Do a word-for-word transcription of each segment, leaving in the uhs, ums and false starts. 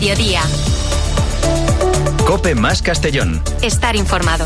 Mediodía. COPE más Castellón. Estar informado.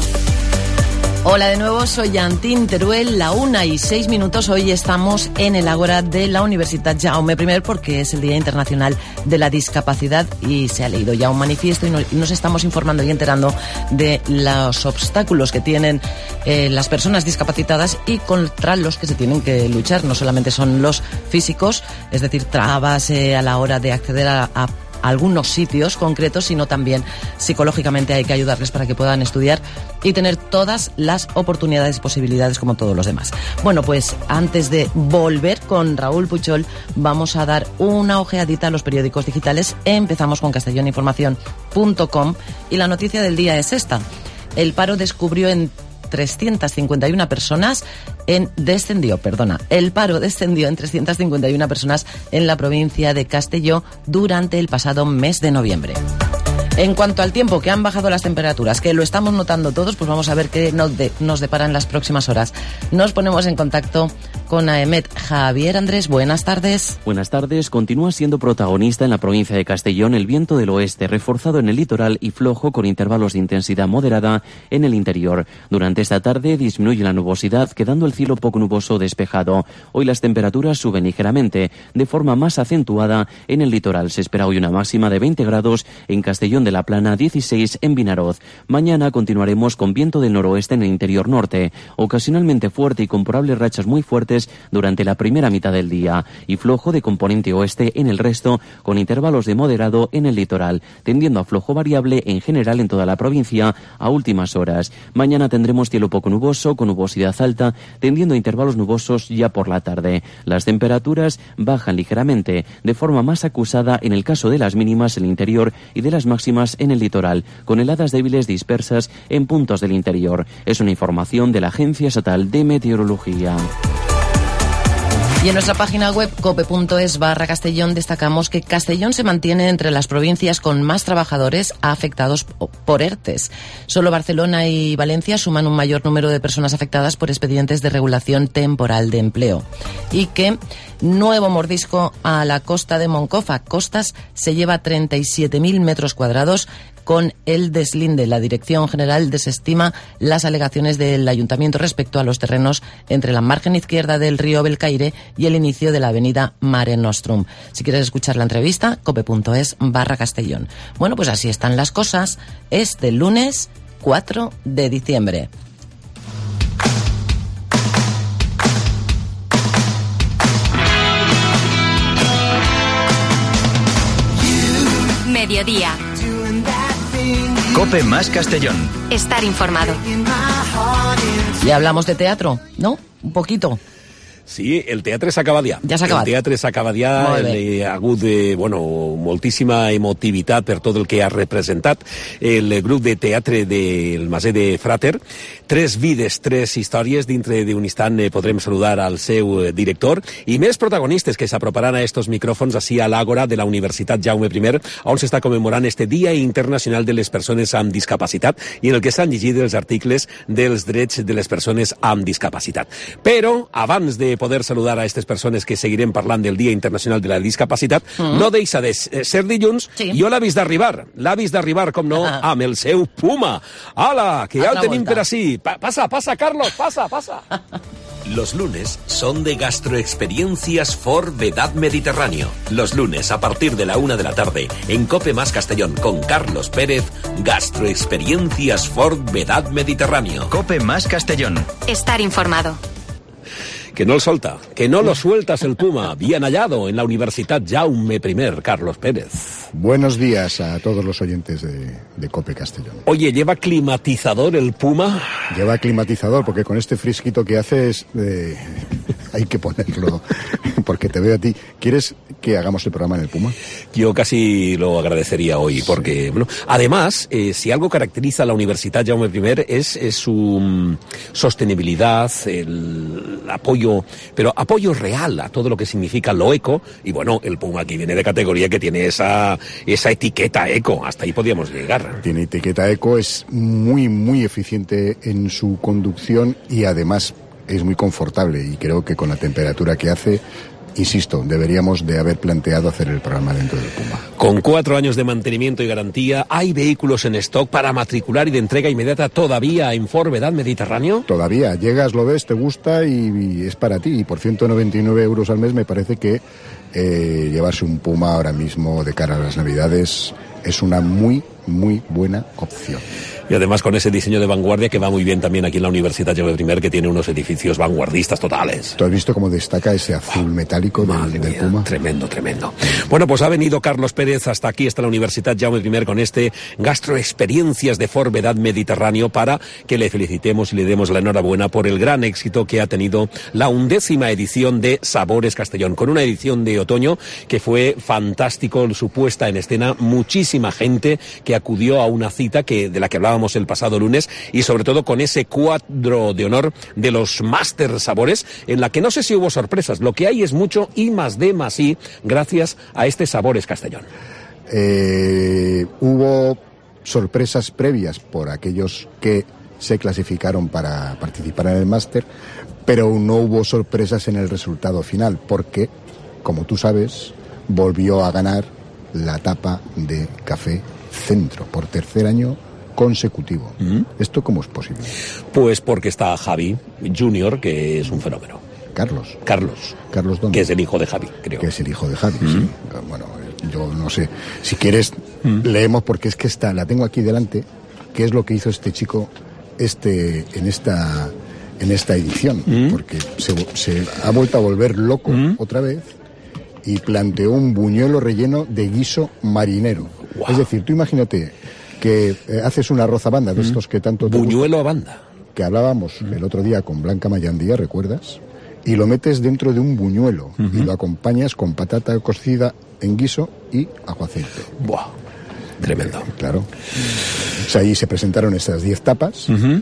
Hola de nuevo, soy Antín Teruel, la una y seis minutos. Hoy estamos en el Ágora de la Universitat Jaume I porque es el Día Internacional de la Discapacidad y se ha leído ya un manifiesto y nos estamos informando y enterando de los obstáculos que tienen eh, las personas discapacitadas y contra los que se tienen que luchar. No solamente son los físicos, es decir, trabas eh, a la hora de acceder a, a algunos sitios concretos, sino también psicológicamente hay que ayudarles para que puedan estudiar y tener todas las oportunidades y posibilidades como todos los demás. Bueno, pues antes de volver con Raúl Puchol, vamos a dar una ojeadita a los periódicos digitales. Empezamos con castellón información punto com y la noticia del día es esta. El paro descubrió en trescientas cincuenta y una personas en descendió, perdona, el paro descendió en trescientas cincuenta y una personas en la provincia de Castelló durante el pasado mes de noviembre. En cuanto al tiempo, que han bajado las temperaturas, que lo estamos notando todos, pues vamos a ver qué nos, de, nos deparan las próximas horas. Nos ponemos en contacto con AEMET. Javier Andrés, buenas tardes. Buenas tardes. Continúa siendo protagonista en la provincia de Castellón el viento del oeste, reforzado en el litoral y flojo con intervalos de intensidad moderada en el interior. Durante esta tarde disminuye la nubosidad, quedando el cielo poco nuboso despejado. Hoy las temperaturas suben ligeramente, de forma más acentuada en el litoral. Se espera hoy una máxima de veinte grados en Castellón de la Plana, dieciséis en Vinaroz. Mañana continuaremos con viento del noroeste en el interior norte, ocasionalmente fuerte y con probables rachas muy fuertes durante la primera mitad del día, y flojo de componente oeste en el resto, con intervalos de moderado en el litoral, tendiendo a flojo variable en general en toda la provincia a últimas horas. Mañana tendremos cielo poco nuboso, con nubosidad alta, tendiendo a intervalos nubosos ya por la tarde. Las temperaturas bajan ligeramente, de forma más acusada en el caso de las mínimas en el interior y de las máximas en el litoral, con heladas débiles dispersas en puntos del interior. Es una información de la Agencia Estatal de Meteorología. Y en nuestra página web cope punto es barra Castellón destacamos que Castellón se mantiene entre las provincias con más trabajadores afectados por ERTES. Solo Barcelona y Valencia suman un mayor número de personas afectadas por expedientes de regulación temporal de empleo. Y que nuevo mordisco a la costa de Moncofa. Costas se lleva treinta y siete mil metros cuadrados con el deslinde. La Dirección General desestima las alegaciones del Ayuntamiento respecto a los terrenos entre la margen izquierda del río Belcaire y el inicio de la avenida Mare Nostrum. Si quieres escuchar la entrevista, cope punto es barra Castellón. Bueno, pues así están las cosas. Este lunes cuatro de diciembre. Mediodía. COPE más Castellón. Estar informado. Ya hablamos de teatro, ¿no? Un poquito. Sí, el teatre s'ha acabat ja. Ja s'ha acabat. El teatre s'ha acabat ja, hi ha hagut de, bueno, moltíssima emotivitat per tot el que ha representat el grup de teatre del Maser de Frater. Tres vides, tres històries. Dintre d'un instant podrem saludar al seu director i més protagonistes que s'aproparan a estos micròfons així a l'Àgora de la Universitat Jaume I, on s'està commemorant este Dia Internacional de les Persones amb Discapacitat i en el que s'han llegit els articles dels drets de les persones amb discapacitat. Però, abans de poder saludar a aquestes persones que seguirem parlant del Dia Internacional de la Discapacitat, mm. no deixa de ser dilluns. Sí. Jo l'ha vist d'arribar, l'ha vist d'arribar, com no, ah. amb el seu Puma. Ala, que ja el tenim per ací. Pa pasa, pasa, Carlos, pasa, pasa. Los lunes son de Gastroexperiencias for Vedad Mediterráneo. Los lunes a partir de la una de la tarde en COPE más Castellón con Carlos Pérez, Gastroexperiencias for Vedad Mediterráneo. COPE más Castellón. Estar informado. Que no el solta, que no lo sueltas el Puma. Bien hallado en la Universidad Jaume I, Carlos Pérez. Buenos días a todos los oyentes de, de COPE Castellón. Oye, ¿lleva climatizador el Puma? Lleva climatizador, porque con este fresquito que haces eh, hay que ponerlo, porque te veo a ti. ¿Quieres que hagamos el programa en el Puma? Yo casi lo agradecería hoy, sí. Porque, bueno, además, eh, si algo caracteriza a la Universidad Jaume I es, es su um, sostenibilidad, el apoyo, pero apoyo real a todo lo que significa lo eco, y bueno, el Puma aquí viene de categoría que tiene esa, esa etiqueta eco, hasta ahí podíamos llegar. Tiene etiqueta eco, es muy, muy eficiente en su conducción y además es muy confortable, y creo que con la temperatura que hace insisto, deberíamos de haber planteado hacer el programa dentro del Puma. Con cuatro años de mantenimiento y garantía, ¿hay vehículos en stock para matricular y de entrega inmediata todavía en Ford Vedad Mediterráneo? Todavía, llegas, lo ves, te gusta y, y es para ti. Y por ciento noventa y nueve euros al mes me parece que eh, llevarse un Puma ahora mismo de cara a las Navidades es una muy, muy buena opción. Y además con ese diseño de vanguardia que va muy bien también aquí en la Universidad Jaume I, que tiene unos edificios vanguardistas totales. ¿Tú has visto cómo destaca ese azul metálico del, del mía, Puma? Tremendo, tremendo. Bueno, pues ha venido Carlos Pérez, hasta aquí está la Universidad Jaume I con este Gastroexperiencias de Ford Vedad Mediterráneo, para que le felicitemos y le demos la enhorabuena por el gran éxito que ha tenido la undécima edición de Sabores Castellón, con una edición de otoño que fue fantástico, su puesta en escena, muchísima gente que acudió a una cita que de la que hablábamos el pasado lunes, y sobre todo con ese cuadro de honor de los Máster Sabores, en la que no sé si hubo sorpresas, lo que hay es mucho I más D más I, gracias a este Sabores Castellón. Eh, hubo sorpresas previas por aquellos que se clasificaron para participar en el máster, pero no hubo sorpresas en el resultado final, porque, como tú sabes, volvió a ganar la tapa de Café Centro por tercer año consecutivo. ¿Mm? ¿Esto cómo es posible? Pues porque está Javi Junior, que es un fenómeno. Carlos. Carlos. Carlos ¿dónde? Que es el hijo de Javi, creo. Que es el hijo de Javi, ¿Mm? sí. Bueno, yo no sé. Si quieres, ¿Mm? leemos, porque es que está, la tengo aquí delante, qué es lo que hizo este chico este en esta en esta edición. ¿Mm? Porque se, se ha vuelto a volver loco ¿Mm? otra vez y planteó un buñuelo relleno de guiso marinero. Wow. Es decir, tú imagínate que eh, haces un arroz a banda de mm. estos que tanto te buñuelo gusta, a banda, que hablábamos mm. el otro día con Blanca Mayandía, ¿recuerdas? Y lo metes dentro de un buñuelo mm-hmm. y lo acompañas con patata cocida en guiso y aguaceite. Buah, tremendo. Eh, claro. O sea, ahí se presentaron estas diez tapas. Mm-hmm.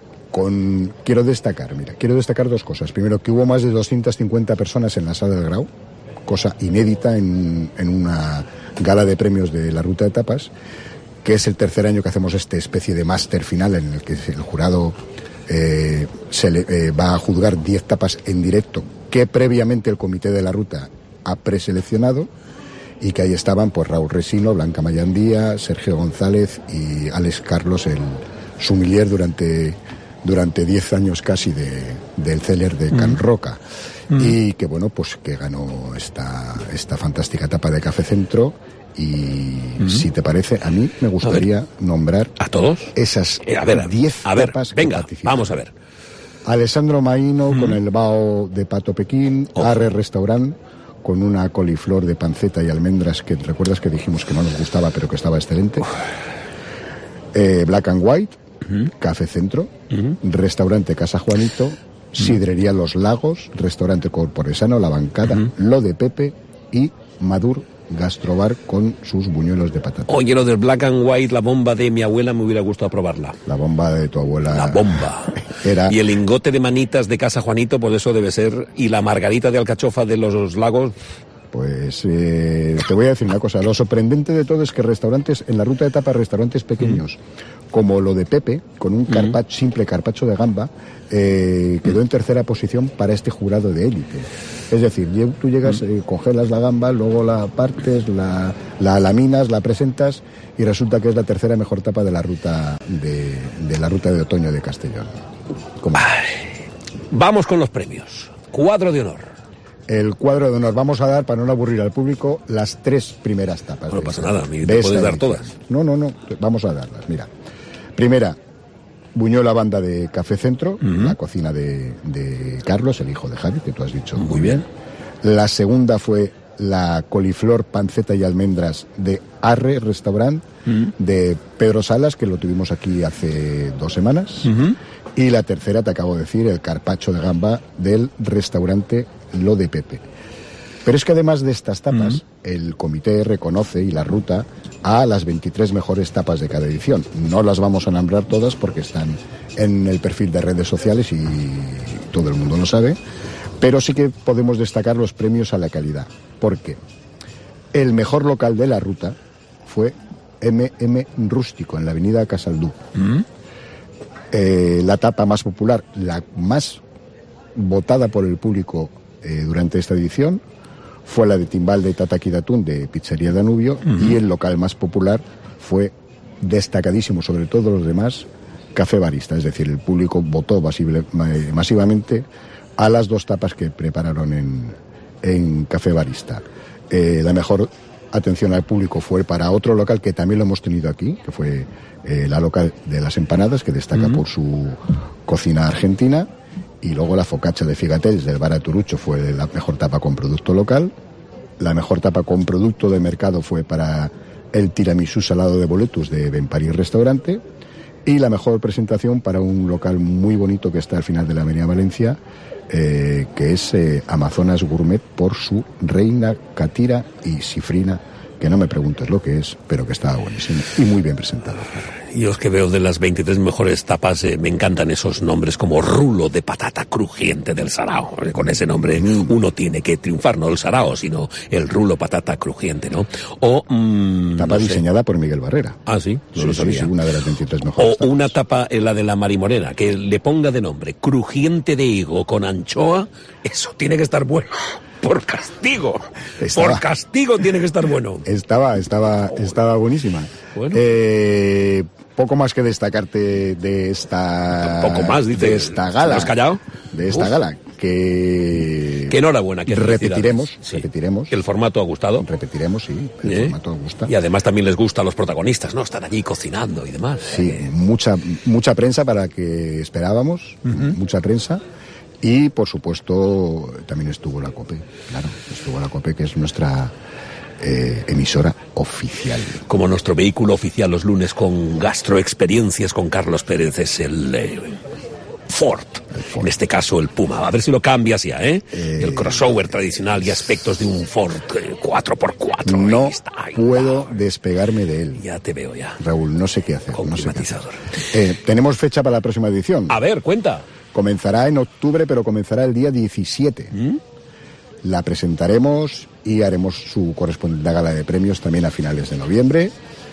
Con, quiero destacar, mira, quiero destacar dos cosas. Primero, que hubo más de doscientas cincuenta personas en la sala del Grau, cosa inédita en, en una gala de premios de la Ruta de Tapas, que es el tercer año que hacemos esta especie de máster final en el que el jurado eh, se le, eh, va a juzgar diez tapas en directo que previamente el comité de la ruta ha preseleccionado, y que ahí estaban pues Raúl Resino, Blanca Mayandía, Sergio González y Alex Carlos, el sommelier durante durante diez años casi de, del Celler de Can Roca. Mm. Y que bueno, pues que ganó esta, esta fantástica tapa de Café Centro. Y mm-hmm. si te parece, a mí me gustaría a nombrar a todos esas eh, a ver, diez a ver, tapas venga, que participan. Vamos a ver. Alessandro Maíno mm. con el bao de Pato Pekín, oh. Arre Restaurant con una coliflor de panceta y almendras que recuerdas que dijimos que no nos gustaba pero que estaba excelente. Eh, Black and White, mm-hmm. Café Centro, mm-hmm. Restaurante Casa Juanito, mm-hmm. Sidrería Los Lagos, Restaurante Corporesano, La Bancada, mm-hmm. Lo de Pepe y Madur Gastrobar con sus buñuelos de patata. Oye, lo del Black and White, la bomba de mi abuela, me hubiera gustado probarla. La bomba de tu abuela. La bomba. Era... Y el lingote de manitas de Casa Juanito, pues eso debe ser. Y la margarita de alcachofa de los Lagos. Pues eh, te voy a decir una cosa. Lo sorprendente de todo es que restaurantes, en la Ruta de Tapas, restaurantes pequeños, mm. como lo de Pepe, con un carpaccio, mm. simple carpaccio de gamba, eh, quedó mm. en tercera posición para este jurado de élite. Es decir, tú llegas, eh, congelas la gamba, luego la partes, la, la laminas, la presentas y resulta que es la tercera mejor tapa de la ruta de, de la ruta de otoño de Castellón. Vamos con los premios. Cuadro de honor. El cuadro de honor. Vamos a dar, para no aburrir al público, las tres primeras tapas. No pasa nada, te puedes dar todas. No, no, no, vamos a darlas. Mira, primera, buñuelo a banda de Café Centro, uh-huh. la cocina de, de Carlos, el hijo de Javi, que tú has dicho muy bien. La segunda fue la coliflor, panceta y almendras de Arre Restaurant, uh-huh. de Pedro Salas, que lo tuvimos aquí hace dos semanas. Uh-huh. Y la tercera, te acabo de decir, el carpaccio de gamba del restaurante Lo de Pepe. Pero es que además de estas tapas, uh-huh. el comité reconoce, y la ruta, a las veintitrés mejores tapas de cada edición. No las vamos a nombrar todas porque están en el perfil de redes sociales y todo el mundo lo sabe, pero sí que podemos destacar los premios a la calidad. Porque el mejor local de la ruta fue eme eme Rústico, en la avenida Casaldú. Uh-huh. Eh, la tapa más popular, la más votada por el público eh, durante esta edición fue la de timbal de Tataki de atún de Pizzería Danubio, uh-huh. y el local más popular fue destacadísimo sobre todos los demás, Café Barista, es decir, el público votó masive, masivamente a las dos tapas que prepararon en, en Café Barista. Eh, la mejor atención al público fue para otro local que también lo hemos tenido aquí, que fue eh, la local de las empanadas, que destaca uh-huh. por su cocina argentina. Y luego la focaccia de Figatells del Bar Aturucho fue la mejor tapa con producto local. La mejor tapa con producto de mercado fue para el tiramisú salado de boletus de Ben Paris Restaurante. Y la mejor presentación para un local muy bonito que está al final de la Avenida Valencia, eh, que es eh, Amazonas Gourmet, por su reina catira y cifrina, que no me preguntes lo que es, pero que estaba buenísimo y muy bien presentado. Yo es que veo de las veintitrés mejores tapas, eh, me encantan esos nombres como rulo de patata crujiente del Sarao. Con ese nombre uno tiene que triunfar, no el Sarao, sino el rulo patata crujiente, ¿no? O mmm, tapa no diseñada por Miguel Barrera. Ah, sí, no sí, lo sabía. Sí, una de las veintitrés mejores. O tapas. Una tapa, eh, la de la Marimorena, que le ponga de nombre crujiente de higo con anchoa, eso tiene que estar bueno. Por castigo, estaba, por castigo tiene que estar bueno. Estaba, estaba, estaba buenísima. Bueno. Eh, poco más que destacarte de esta, poco más, dice, de esta gala. ¿Has callado? De esta Uf. gala que, que enhorabuena, que repetiremos, sí. repetiremos. ¿El formato ha gustado? Repetiremos, sí. El ¿Eh? formato gusta. Y además también les gusta a los protagonistas, ¿no? Están allí cocinando y demás. Sí, eh. mucha, mucha prensa para que esperábamos, uh-huh. mucha prensa. Y, por supuesto, también estuvo la COPE, claro, estuvo la COPE, que es nuestra eh, emisora oficial. Como nuestro vehículo oficial los lunes con gastroexperiencias con Carlos Pérez es el eh, Ford, el Ford, en este caso el Puma. A ver si lo cambias ya, ¿eh? eh el crossover tradicional y aspectos de un Ford eh, cuatro por cuatro. No está, ay, puedo wow. despegarme de él. Ya te veo ya. Raúl, no sé qué hacer. Con no sé climatizador. Qué hacer. Eh, tenemos fecha para la próxima edición. A ver, cuenta. Comenzará en octubre, pero comenzará el día diecisiete. ¿Mm? La presentaremos y haremos su correspondiente gala de premios también a finales de noviembre.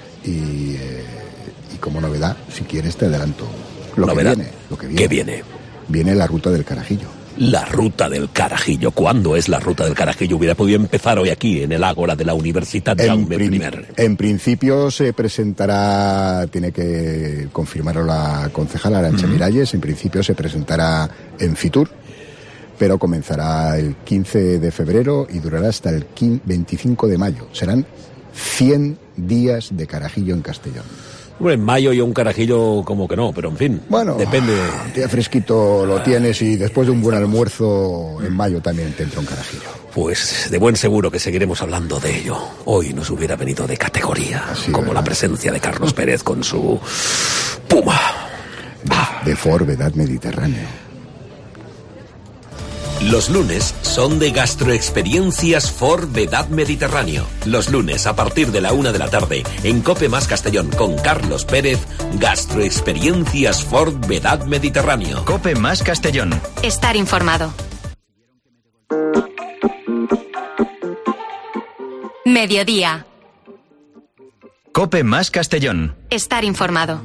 Y, eh, y como novedad, si quieres, te adelanto lo ¿Novedad? que viene. Lo que viene. ¿Qué viene? Viene la ruta del Carajillo. La ruta del Carajillo. ¿Cuándo es la ruta del Carajillo? Hubiera podido empezar hoy aquí, en el Ágora de la Universidad Jaume prim- primero. En principio se presentará, tiene que confirmarlo la concejala Arantxa uh-huh. Miralles, en principio se presentará en Fitur, pero comenzará el quince de febrero y durará hasta el veinticinco de mayo. Serán cien días de Carajillo en Castellón. Bueno, en mayo y un Carajillo como que no, pero en fin, bueno, depende. Un día fresquito lo tienes y después de un buen almuerzo en mayo también te entra un Carajillo. Pues de buen seguro que seguiremos hablando de ello. Hoy nos hubiera venido de categoría, Así como ¿verdad? La presencia de Carlos Pérez con su Puma. De, de Ford Vedad Mediterráneo. Los lunes son de gastroexperiencias Ford Vedad Mediterráneo. Los lunes a partir de la una de la tarde en Cope Más Castellón con Carlos Pérez, gastroexperiencias Ford Vedad Mediterráneo. Cope Más Castellón. Estar informado. Mediodía. Cope Más Castellón. Estar informado.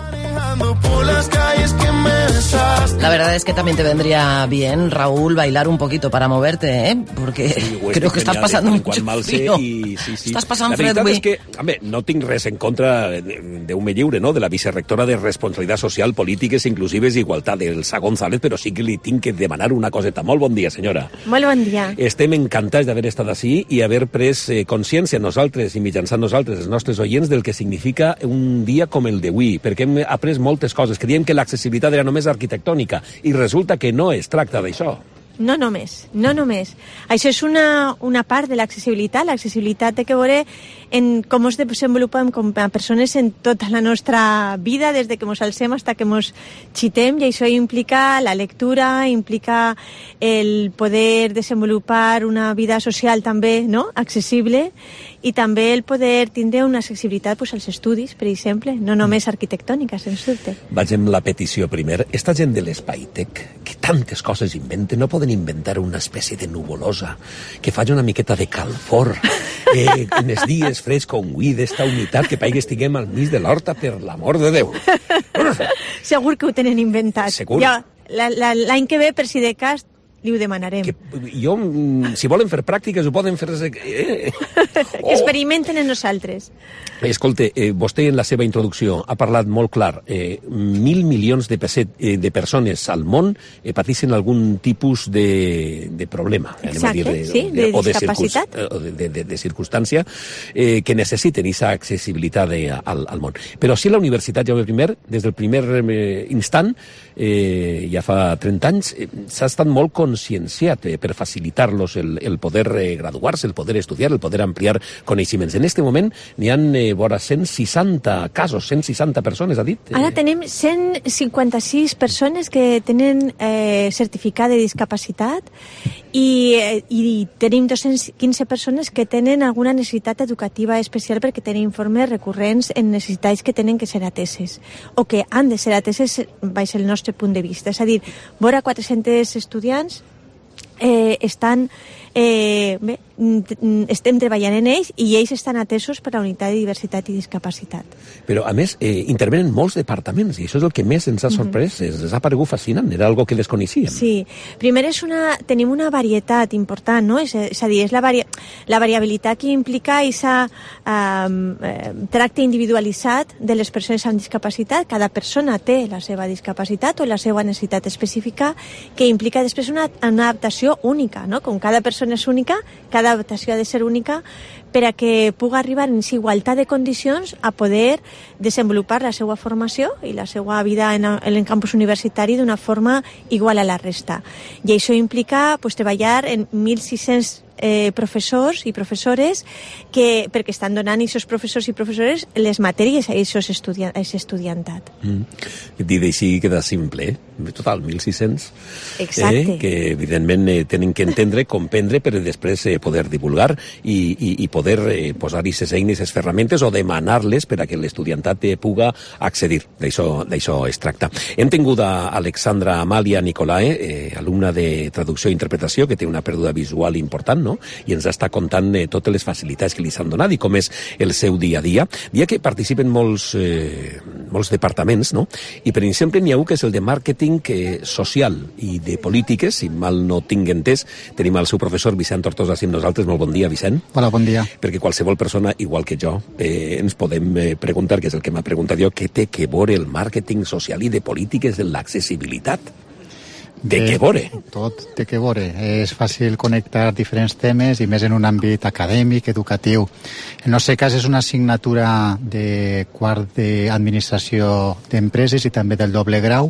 La verdad es que también te vendría bien, Raúl, bailar un poquito para moverte, ¿eh? Porque sí, creo que estàs passant mucho frío. I, sí, sí. Estàs passant la fred veritat avui. és que, home, no tinc res en contra d'Ume Lliure, no?, de la vicerrectora de Responsabilitat Social, Polítiques Inclusives i Igualtat, d'Elsa González, però sí que li tinc que demanar una coseta. Molt bon dia, senyora. Molt bon dia. Estem encantats d'haver estat ací i haver pres eh, consciència nosaltres i mitjançant nosaltres, els nostres oients, del que significa un dia com el d'avui, perquè hem après moltes coses. Creiem que l'accessibilitat era només arquitectònica i resulta que no es tracta d'això. No només, no només. Això és una, una part de l'accessibilitat. L'accessibilitat té que veure en com ens desenvolupem com a persones en tota la nostra vida, des de que ens alcem fins que ens xitem, i això implica la lectura, implica el poder desenvolupar una vida social també, no?, accessible, i també el poder tindre una accessibilitat pues, als estudis, per exemple, no només arquitectònica, sens dubte. Vaig amb la petició primer. Esta gent de l'Espaitec, que tantes coses inventen, no poden inventar una espècie de nuvolosa que faci una miqueta de calfor eh, en els dies freds com avui, d'esta humitat, que paigui estiguem al mig de l'horta, per l'amor de Déu. Segur que ho tenen inventat. Segur. Ja, la, la, l'any que ve, per si de cas, li ho demanarem. Que, jo, si volen fer pràctiques, ho poden fer... Eh? Oh. Que experimenten en nosaltres. Escolta, eh, vostè en la seva introducció ha parlat molt clar. Eh, mil milions de, peset, eh, de persones al món eh, pateixen algun tipus de, de problema. Exacte, dir, de, sí, de, de o discapacitat. De, de, de, de, de circumstància eh, que necessiten aquesta accessibilitat de, al, al món. Però si la Universitat Jaume I, des del primer eh, instant, eh, ja fa trenta anys, eh, s'ha estat molt conscienciat eh, per facilitar-los el, el poder eh, graduar-se, el poder estudiar, el poder ampliar coneixements. En aquest moment n'hi ha eh, vora cent seixanta casos, cent seixanta persones, ha dit? Eh... Ara tenim cent cinquanta-sis persones que tenen eh, certificat de discapacitat i, eh, i tenim dos-cents quinze persones que tenen alguna necessitat educativa especial perquè tenen informes recurrents en necessitats que tenen que ser ateses o que han de ser ateses baix el nostre punt de vista. És a dir, vora quatre-cents estudiants eh, estan eh, bé, estem treballant en ells i ells estan atesos per la unitat de diversitat i discapacitat. Però, a més, eh, intervenen molts departaments i això és el que més ens ha sorprès. Mm-hmm. ens ha paregut fascinant, era algo que desconeixíem. Sí, primer és una, tenim una varietat important, no? És, és a dir, és la, vari, la variabilitat que implica aquest eh, tracte individualitzat de les persones amb discapacitat. Cada persona té la seva discapacitat o la seva necessitat específica que implica després una, una adaptació única, no? Com cada persona és única, cada adaptació ha de ser única per a que pugui arribar en igualtat de condicions a poder desenvolupar la seva formació i la seva vida en el campus universitari d'una forma igual a la resta. I això implica pues, treballar en mil sis-cents eh, professors i professores que, perquè estan donant a aquests professors i professores les matèries a aquest estudiant, estudiantat. Mm. Dit així queda simple, eh? Total, mil sis-cents. Exacte. Eh? Que evidentment eh, tenen que entendre, comprendre, per després eh, poder divulgar i, i, i poder eh, posar aquestes eines, aquestes ferramentes o demanar-les per a que l'estudiantat eh, puga accedir. D'això es tracta. Hem tingut a Alexandra Amàlia Nicolae, eh, alumna de traducció i interpretació, que té una pèrdua visual important, no? I ens està contant eh, totes les facilitats que li s'han donat i com és el seu dia a dia. Dia que participen molts, eh, molts departaments, no? I per exemple n'hi ha un que és el de màrqueting eh, social i de polítiques, si mal no tinc entès. Tenim el seu professor Vicent Tortosa amb nosaltres. Molt bon dia, Vicent. Hola, bon dia. Perquè qualsevol persona, igual que jo, eh, ens podem eh, preguntar, que és el que m'ha preguntat jo, què té que veure el màrqueting social i de polítiques de l'accessibilitat? De què veure? Tot té que veure. És fàcil connectar diferents temes i més en un àmbit acadèmic, educatiu. En el nostre cas és una assignatura de quart d'administració d'empreses i també del doble grau,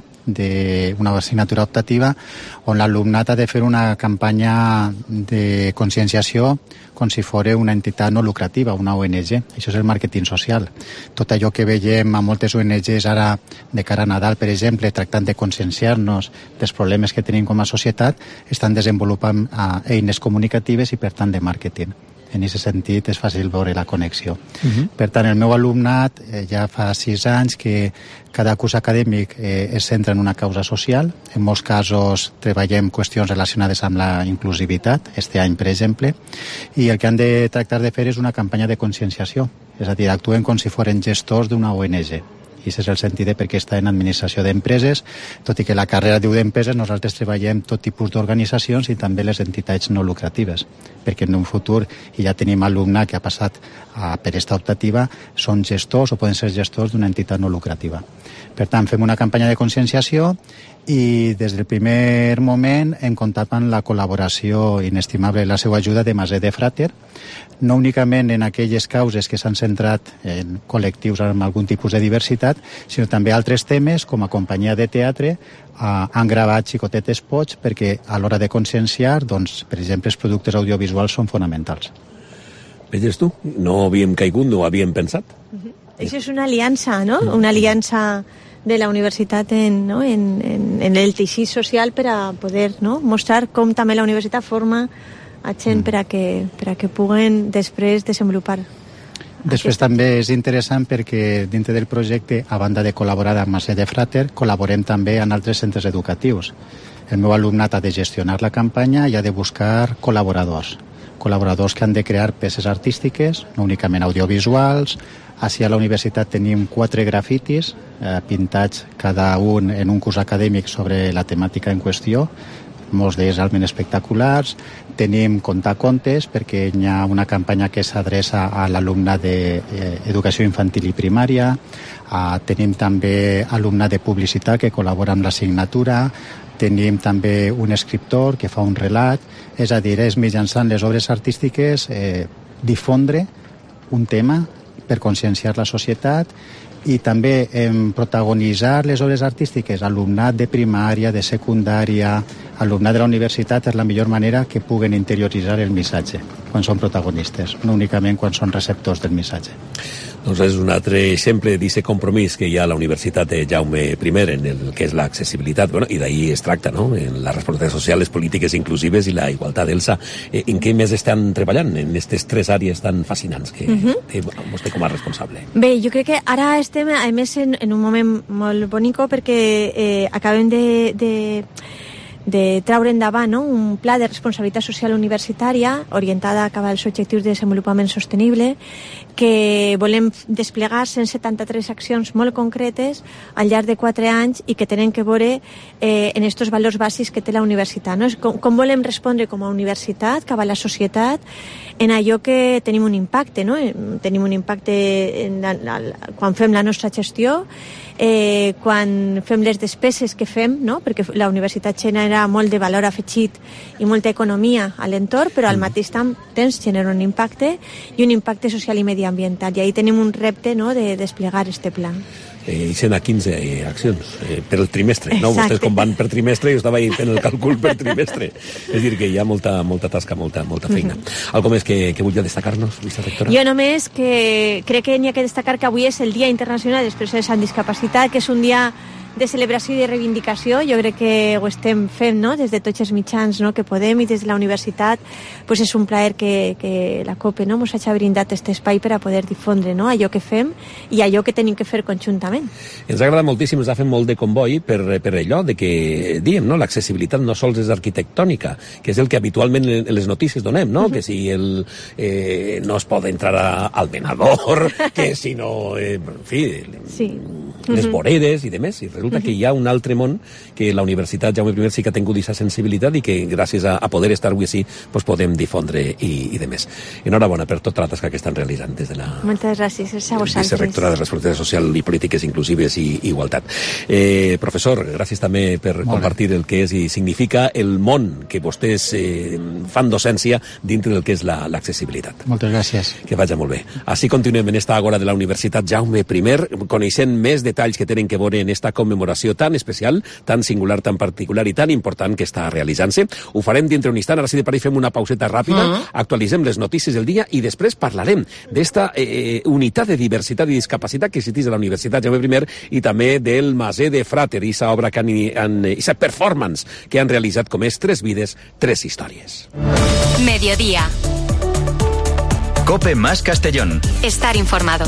d'una assignatura optativa on l'alumnat ha de fer una campanya de conscienciació com si fos una entitat no lucrativa, una O N G. Això és el màrqueting social. Tot allò que veiem a moltes O N Gs ara de cara a Nadal, per exemple, tractant de conscienciar-nos dels problemes que tenim com a societat, estan desenvolupant uh, eines comunicatives i, per tant, de màrqueting. En aquest sentit és fàcil veure la connexió. Uh-huh. Per tant, el meu alumnat eh, ja fa sis anys que cada curs acadèmic eh, es centra en una causa social. En molts casos treballem qüestions relacionades amb la inclusivitat, este any, per exemple, i el que han de tractar de fer és una campanya de conscienciació. És a dir, actuen com si foren gestors d'una O N G. I aquest és el sentit de per què està en administració d'empreses, tot i que la carrera diu d'empreses, nosaltres treballem tot tipus d'organitzacions i també les entitats no lucratives, perquè en un futur, i ja tenim alumne que ha passat a, per esta optativa, són gestors o poden ser gestors d'una entitat no lucrativa. Per tant, fem una campanya de conscienciació i des del primer moment hem comptat amb la col·laboració inestimable i la seva ajuda de Masé de Frater, no únicament en aquelles causes que s'han centrat en col·lectius amb algun tipus de diversitat, sinó també altres temes, com a companyia de teatre, eh, han gravat xicotetes spots perquè a l'hora de conscienciar, doncs, per exemple, els productes audiovisuals són fonamentals. Veies tu? No havíem caigut, no ho havíem pensat. Uh-huh. Això és una aliança, no? Una aliança de la universitat en, no? en, en, en el teixit social per a poder, no? Mostrar com també la universitat forma a gent per a que, per a que puguen després desenvolupar. Després aquest... també és interessant perquè dintre del projecte, a banda de col·laborar amb Masé de Frater, col·laborem també en altres centres educatius. El meu alumnat ha de gestionar la campanya i ha de buscar col·laboradors. Col·laboradors que han de crear peces artístiques, no únicament audiovisuals. Així a la universitat tenim quatre grafitis eh, pintats cada un en un curs acadèmic sobre la temàtica en qüestió, molts d'ells realment espectaculars. Tenim contacontes, perquè hi ha una campanya que s'adreça a l'alumnat d'educació infantil i primària. Uh, tenim també alumnat de publicitat que col·labora amb l'assignatura. Tenim també un escriptor que fa un relat. És a dir, és mitjançant les obres artístiques eh, difondre un tema per conscienciar la societat i també eh, protagonitzar les obres artístiques, alumnat de primària, de secundària, alumnat de la universitat, és la millor manera que puguen interioritzar el missatge quan són protagonistes, no únicament quan són receptors del missatge. Doncs és un altre exemple d'aquest compromís que hi ha a la Universitat de Jaume I en el que és l'accessibilitat, bueno, i d'ahir es tracta, no?, en la responsabilitat social, les polítiques inclusives i la igualtat. Elsa, eh, en què més estan treballant en aquestes tres àrees tan fascinants que uh-huh. té bueno, vostè com a responsable? Bé, jo crec que ara estem, a més, en, en un moment molt bonic perquè eh, acabem de... de de treure endavant, no?, un pla de responsabilitat social universitària orientada a acabar els objectius de desenvolupament sostenible, que volem desplegar cent setanta-tres accions molt concretes al llarg de quatre anys i que tenen que veure eh, en aquests valors bàsics que té la universitat, no? Com, com volem respondre com a universitat cap a la societat en allò que tenim un impacte, no? Tenim un impacte en la, la, quan fem la nostra gestió, eh, quan fem les despeses que fem, no?, perquè la universitat genera molt de valor afegit i molta economia a l'entorn, però al mateix temps genera un impacte i un impacte social i mediambiental, i ahí tenim un repte, no?, de desplegar este pla. Eh, I cent quinze eh, accions eh, per el trimestre, no? Exacte. Vostès com van per trimestre, jo estava ahí fent el càlcul per trimestre. És dir, que hi ha molta, molta tasca, molta, molta feina. Uh-huh. Algo més que, que vulgui destacar-nos, vicerectora? Jo només que crec que n'hi ha que destacar que avui és el Dia Internacional de les Persones amb Discapacitat, que és un dia de celebració i de reivindicació. Jo crec que ho estem fent, no?, des de tots els mitjans, no?, que podem, i des de la universitat pues és un plaer que, que la COPE, no?, ens hagi brindat aquest espai per a poder difondre, no?, allò que fem i allò que tenim que fer conjuntament. Ens agrada moltíssim, ens ha fet molt de comboi per, per allò de que, diem, no?, l'accessibilitat no sols és arquitectònica, que és el que habitualment en les notícies donem, no?, uh-huh. que si el, eh, no es pot entrar a, al venador, que si no, eh, en fi, sí. les uh-huh. voreres i demés, i resulta uh-huh. que hi ha un altre món que la Universitat Jaume I sí que ha tingut aquesta sensibilitat i que gràcies a, a poder estar avui així pues, podem difondre i, i demés. Enhorabona per tota la tasca que estan realitzant des de la Moltes gràcies, a vosaltres. Vicerectora de Responsabilitat Social i Polítiques Inclusives i Igualtat. Eh, professor, gràcies també per Molt compartir bé. el que és i significa el món que vostès eh, fan docència dintre del que és l'accessibilitat. Moltes gràcies. Que vagi molt bé. Així continuem en esta agora de la Universitat Jaume I, coneixent més detalls que tenen que veure en esta commemoració tan especial, tan singular, tan particular i tan important que està realitzant-se. Ho farem dintre un instant, ara sí de parell fem una pauseta ràpida, uh-huh. actualitzem les notícies del dia i després parlarem d'esta eh, unitat de diversitat i discapacitat que existeix a la Universitat Jaume I i també del Maser de Frater, i aquesta obra que han, han aquesta performance que han realitzat com és Tres vides, tres històries. Mediodía. COPE más Castellón. Estar informado.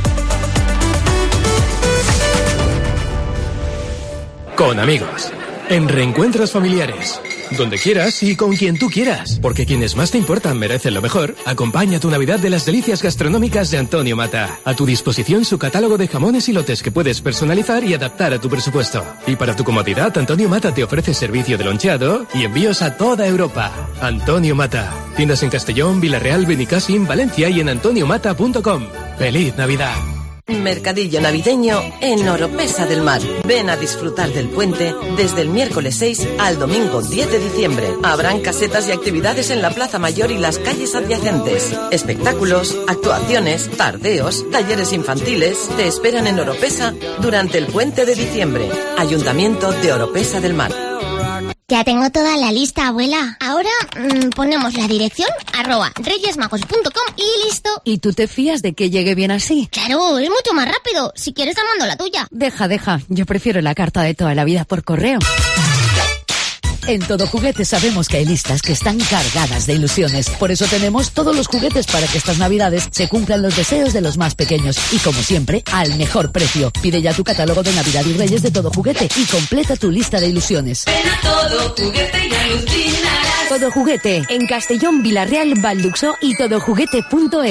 Con amigos, en reencuentros familiares, donde quieras y con quien tú quieras, porque quienes más te importan merecen lo mejor. Acompaña tu Navidad de las delicias gastronómicas de Antonio Mata. A tu disposición su catálogo de jamones y lotes que puedes personalizar y adaptar a tu presupuesto. Y para tu comodidad, Antonio Mata te ofrece servicio de loncheado y envíos a toda Europa. Antonio Mata. Tiendas en Castellón, Villarreal, Benicàssim, Valencia y en antonio mata punto com. ¡Feliz Navidad! Mercadillo navideño en Oropesa del Mar. Ven a disfrutar del puente desde el miércoles seis al domingo diez de diciembre. Habrán casetas y actividades en la Plaza Mayor y las calles adyacentes. Espectáculos, actuaciones, tardeos, talleres infantiles te esperan en Oropesa durante el puente de diciembre. Ayuntamiento de Oropesa del Mar. Ya tengo toda la lista, abuela. Ahora mmm, ponemos la dirección, arroba reyesmagos punto com y listo. ¿Y tú te fías de que llegue bien así? Claro, es mucho más rápido. Si quieres te mando la tuya. Deja, deja. Yo prefiero la carta de toda la vida por correo. En Todo Juguete sabemos que hay listas que están cargadas de ilusiones. Por eso tenemos todos los juguetes para que estas navidades se cumplan los deseos de los más pequeños. Y como siempre, al mejor precio. Pide ya tu catálogo de Navidad y Reyes de Todo Juguete y completa tu lista de ilusiones. Ven a Todo Juguete y alucinarás. Todo Juguete, en Castellón, Villarreal, Valduxó y todo juguete punto es.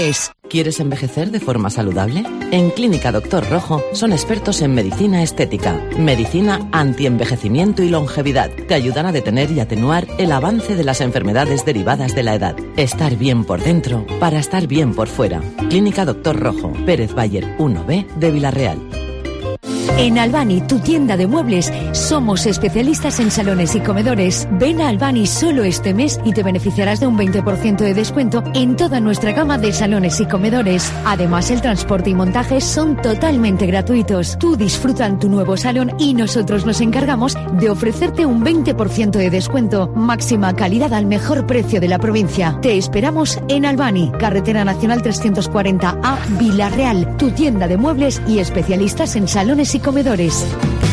¿Quieres envejecer de forma saludable? En Clínica Doctor Rojo son expertos en medicina estética, medicina antienvejecimiento y longevidad, que ayudan a detener y atenuar el avance de las enfermedades derivadas de la edad. Estar bien por dentro para estar bien por fuera. Clínica Doctor Rojo, Pérez Bayer uno B de Villarreal. En Albani, tu tienda de muebles, somos especialistas en salones y comedores. Ven a Albani solo este mes y te beneficiarás de un veinte por ciento de descuento en toda nuestra gama de salones y comedores. Además, el transporte y montaje son totalmente gratuitos. Tú disfruta en tu nuevo salón y nosotros nos encargamos de ofrecerte un veinte por ciento de descuento. Máxima calidad al mejor precio de la provincia. Te esperamos en Albani, Carretera Nacional trescientos cuarenta A, Villarreal. Tu tienda de muebles y especialistas en salones y comedores.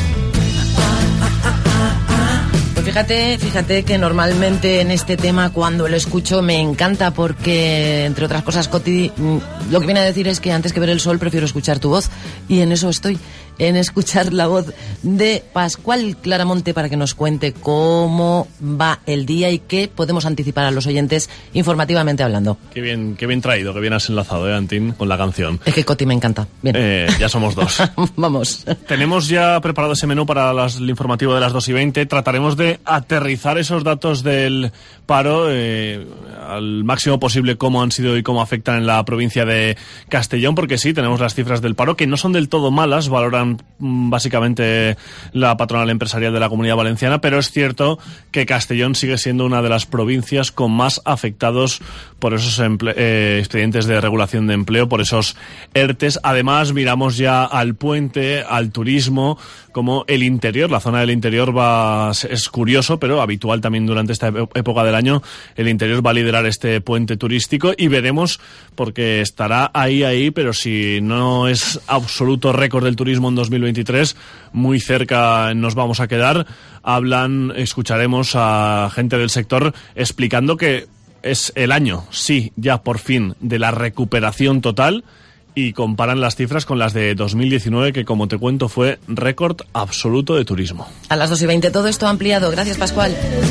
Pues fíjate, fíjate que normalmente en este tema cuando lo escucho me encanta porque, entre otras cosas, Coti, lo que viene a decir es que antes que ver el sol prefiero escuchar tu voz, y en eso estoy, en escuchar la voz de Pascual Claramonte para que nos cuente cómo va el día y qué podemos anticipar a los oyentes informativamente hablando. Qué bien, qué bien traído, qué bien has enlazado, ¿eh, Antín, con la canción? Es que Coti me encanta. Bien. Eh, ya somos dos. Vamos. Tenemos ya preparado ese menú para las, el informativo de las dos y veinte. Trataremos de aterrizar esos datos del paro eh, al máximo posible, cómo han sido y cómo afectan en la provincia de Castellón, porque sí, tenemos las cifras del paro que no son del todo malas, valoran básicamente la patronal empresarial de la Comunidad Valenciana, pero es cierto que Castellón sigue siendo una de las provincias con más afectados por esos emple- eh, expedientes de regulación de empleo, por esos ERTES. Además, miramos ya al puente, al turismo, como el interior, la zona del interior va, es curioso, pero habitual también durante esta época del año, el interior va a liderar este puente turístico y veremos, porque estará ahí, ahí, pero si no es absoluto récord del turismo en dos mil veintitrés, muy cerca nos vamos a quedar. Hablan, escucharemos a gente del sector explicando que es el año, sí, ya por fin, de la recuperación total, y comparan las cifras con las de dos mil diecinueve, que, como te cuento, fue récord absoluto de turismo. A las dos y veinte todo esto ampliado. Gracias, Pascual.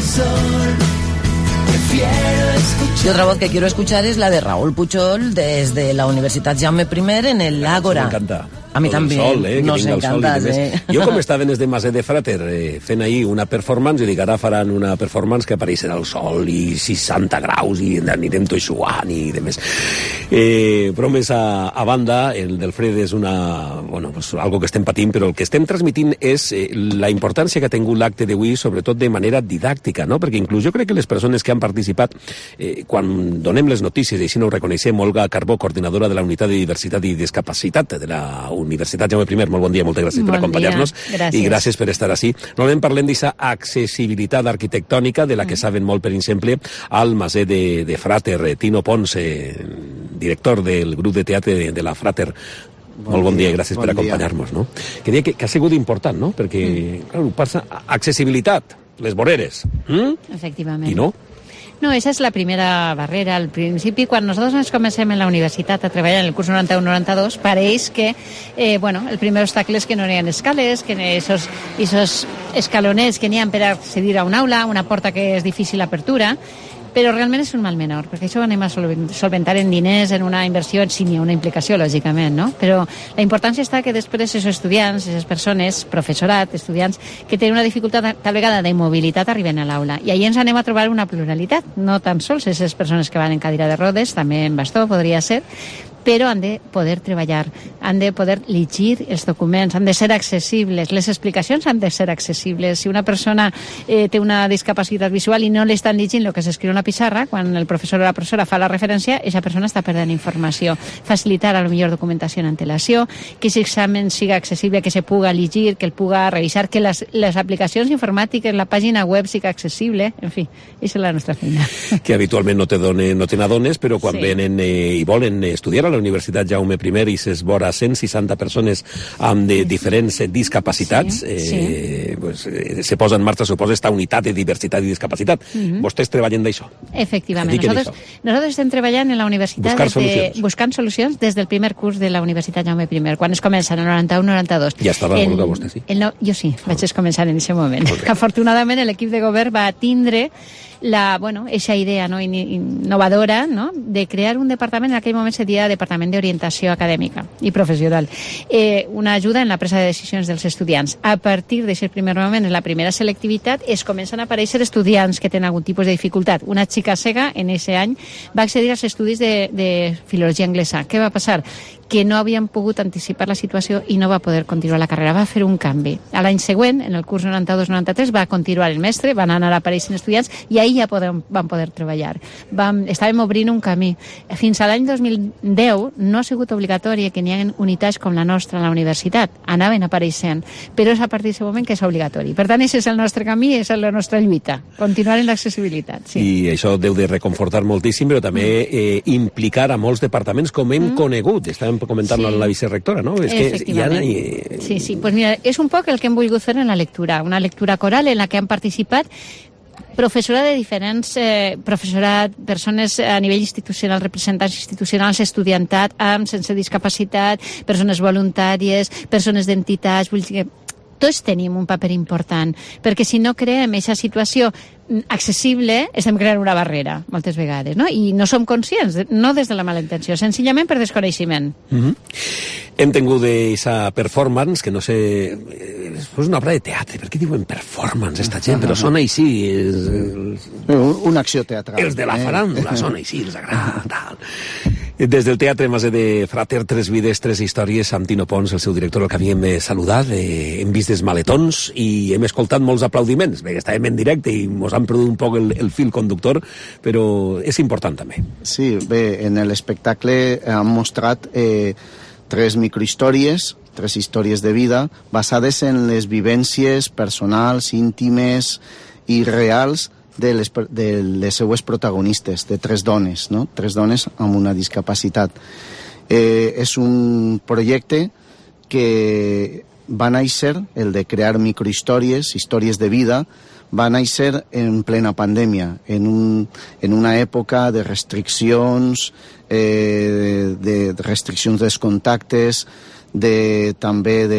Y otra voz que quiero escuchar es la de Raúl Puchol desde la Universitat Jaume I en el Ágora. Me encanta. A mi també, sol, eh, nos encanta. Eh? Jo, com estava en des de Maset de Frater eh, fent ahir una performance, i dic, ara faran una performance que apareixerà el sol i seixanta graus i anirem tot suant i demés. Eh, però més a, a banda, el del fred és una, bueno, pues, algo que estem patint, però el que estem transmitint és eh, la importància que ha tingut l'acte d'avui, sobretot de manera didàctica, no? Perquè inclús jo crec que les persones que han participat, eh, quan donem les notícies, i així no ho reconeixem, Olga Carbó, coordinadora de la Unitat de Diversitat i Discapacitat de la Universitat Jaume I, molt bon dia, moltes gràcies bon per acompanyar-nos i gràcies per estar així. Normalment parlem d'aquesta accessibilitat arquitectònica de la que saben molt, per exemple, al Maset de, de Frater. Tino Pons, eh, director del grup de teatre de, de la Frater. Bon molt bon dia, dia i gràcies bon per acompanyar-nos. No? Que dia que, que ha sigut important, no? Perquè, mm. clar, passa accessibilitat, les voreres. Mm? Efectivament. I no? No, esa es la primera barrera. Al principi, quan nosaltres ens comencem en la universitat a treballar en el curs noranta-u noranta dos, pareix que, eh, bueno, el primer obstacle és que no hi ha escales, que esos, esos escalonets que n'hi ha per accedir a un aula, una porta que és difícil apertura, però realment és un mal menor, perquè això ho anem a solventar en diners, en una inversió, en si n'hi ha una implicació, lògicament, no? Però la importància està que després aquests estudiants, aquestes persones, professorat, estudiants, que tenen una dificultat tal vegada de mobilitat arriben a l'aula. I ahí ens anem a trobar una pluralitat, no tan sols aquestes persones que van en cadira de rodes, també en bastó podria ser, però han de poder treballar, han de poder llegir els documents, han de ser accessibles, les explicacions han de ser accessibles. Si una persona eh, té una discapacitat visual i no li estan llegint el que s'escriu a la pissarra, quan el professor o la professora fa la referència, aquesta persona està perdent informació. Facilitar a la millor documentació en antelació, que aquest examen siga accessible, que se puga llegir, que el puga revisar, que les, les aplicacions informàtiques, la pàgina web siga accessible, en fi, aquesta és la nostra feina. Que habitualment no te, done, no te n'adones, però quan sí. venen eh, i volen estudiar a la Universitat Jaume I i ses vora cent seixanta persones amb de diferents discapacitats, sí, sí. Eh, pues, eh, se posa en marxa, suposa, esta unitat de diversitat i discapacitat. Mm-hmm. Vostès treballen d'això. Efectivament. Nosaltres, nosaltres estem treballant en la universitat buscant des de, solucions. buscant solucions des del primer curs de la Universitat Jaume I, quan es comença en el noranta-u noranta dos. Ja estava en, molt vostè, sí? El, no, jo sí, vaig començar en aquest moment. Que afortunadament l'equip de govern va tindre la, bueno, esa idea, no, innovadora, no, de crear un departament, en aquell moment se deia Departament d'Orientació Acadèmica i Professional, eh, una ajuda en la presa de decisions dels estudiants. A partir d'aquest primer moment, en la primera selectivitat, es comencen a aparèixer estudiants que tenen algun tipus de dificultat. Una xica cega, en aquest any, va accedir als estudis de, de filologia anglesa. Què va passar? Que no havien pogut anticipar la situació i no va poder continuar la carrera. Va fer un canvi. A l'any següent, en el curs noranta-dos noranta-tres, va continuar el mestre, van anar apareixent estudiants i ahir ja podem, van poder treballar. Vam, estàvem obrint un camí. Fins a l'any dos mil deu no ha sigut obligatori que n'hi hagi unitats com la nostra a la universitat. Anaven apareixent, però és a partir d'aquest moment que és obligatori. Per tant, aquest és el nostre camí, és la nostra lluita. Continuar en l'accessibilitat. Sí. I això deu de reconfortar moltíssim, però també eh, implicar a molts departaments com hem mm. conegut. Estàvem comentant-lo sí. la vicerectora, no? És que ja no hi... Sí, sí, pues mira, és un poc el que hem volgut fer en la lectura, una lectura coral en la que han participat professorat de diferents, eh, professorat, persones a nivell institucional, representants institucionals, estudiantat, amb, sense discapacitat, persones voluntàries, persones d'entitats, vull dir que tots tenim un paper important, perquè si no creem aquesta situació accessible, estem creant una barrera, moltes vegades, no? I no som conscients, no des de la mala intenció, senzillament per desconeixement. Mm-hmm. Hem tingut aquesta performance, que no sé... És una obra de teatre, per què diuen performance, esta gent? Però sona així... És... Una acció teatral. Els de la faràndula sona així, els agrada, tal... Des del Teatre Maser de Frater, tres vides, tres històries, amb Tino Pons, el seu director, el que havíem saludat, eh, hem vist els maletons i hem escoltat molts aplaudiments, perquè estàvem en directe i ens han perdut un poc el, el fil conductor, però és important també. Sí, bé, en l'espectacle han mostrat eh, tres microhistòries, tres històries de vida, basades en les vivències personals, íntimes i reals de les, de les seues protagonistes, de tres dones, no? Tres dones amb una discapacitat. Eh, és un projecte que va néixer, el de crear microhistòries, històries de vida, va néixer en plena pandèmia, en, un, en una època de restriccions, eh, de restriccions dels contactes, de, també de...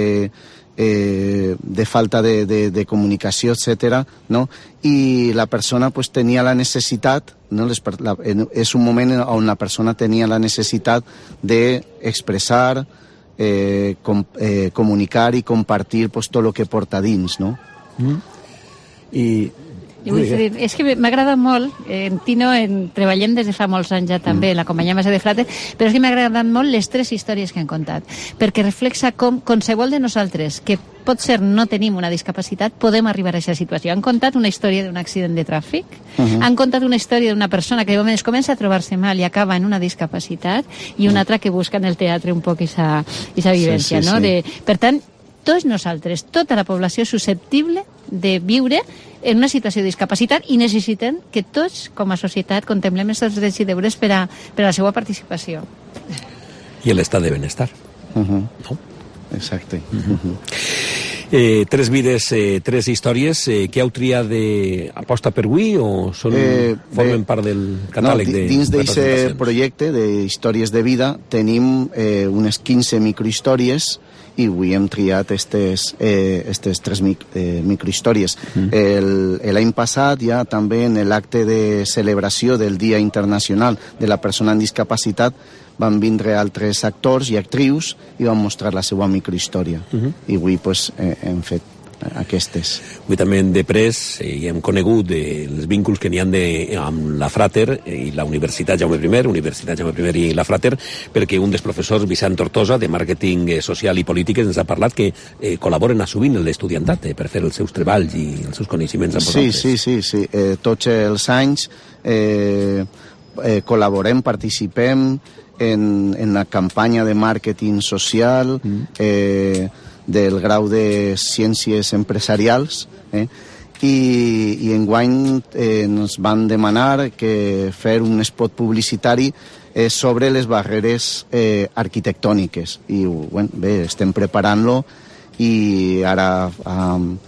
Eh, de falta de, de, de comunicació, etcètera, no? I la persona pues, tenia la necessitat, no? Les, la, és un moment on la persona tenia la necessitat d'expressar, eh, com, eh, comunicar i compartir pues, tot el que porta dins, no? Mm. I... Dir, és que m'ha agradat molt, en Tino en, treballem des de fa molts anys ja també, mm. la companyia Maser de Frater, però és que m'ha agradat molt les tres històries que han contat, perquè reflexa com qualsevol de nosaltres, que pot ser no tenim una discapacitat, podem arribar a aquesta situació. Han contat una història d'un accident de tràfic, uh -huh. han contat una història d'una persona que de moment es comença a trobar-se mal i acaba en una discapacitat, i una altra que busca en el teatre un poc aquesta vivència, sí, sí, no? Sí. De, per tant, tots nosaltres, tota la població susceptible de viure en una situació de discapacitat i necessiten que tots, com a societat, contemplem els drets i deures per a, per a la seva participació. I l'estat de benestar. Uh -huh. No? Exacte. Uh -huh. eh, tres vides, eh, tres històries. Eh, què heu triat d'aposta per avui o són, eh, formen bé, part del catàleg no, de dins d'aquest projecte d'històries de vida tenim eh, unes quinze microhistòries i avui hem triat aquestes eh, tres mic, eh, microhistòries. Mm. L'any passat, ja també en l'acte de celebració del Dia Internacional de la Persona amb Discapacitat, van vindre altres actors i actrius i van mostrar la seva microhistòria. Mm-hmm. I avui pues, eh, hem fet aquestes. Avui també hem després i eh, hem conegut eh, els vínculs que n'hi ha de, amb la Frater i la Universitat Jaume I, Universitat Jaume I i la Frater, perquè un dels professors, Vicent Tortosa, de Màrqueting eh, Social i Polítiques, ens ha parlat que eh, col·laboren assumint l'estudiantat eh, per fer els seus treballs i els seus coneixements amb vosaltres. Sí, sí, sí. sí. Eh, tots els anys eh, eh, col·laborem, participem en, en la campanya de màrqueting social, mm. eh, del grau de Ciències Empresarials, eh? I, i enguany eh, ens van demanar que fer un spot publicitari eh, sobre les barreres eh, arquitectòniques. I bueno, bé, estem preparant-lo i ara um,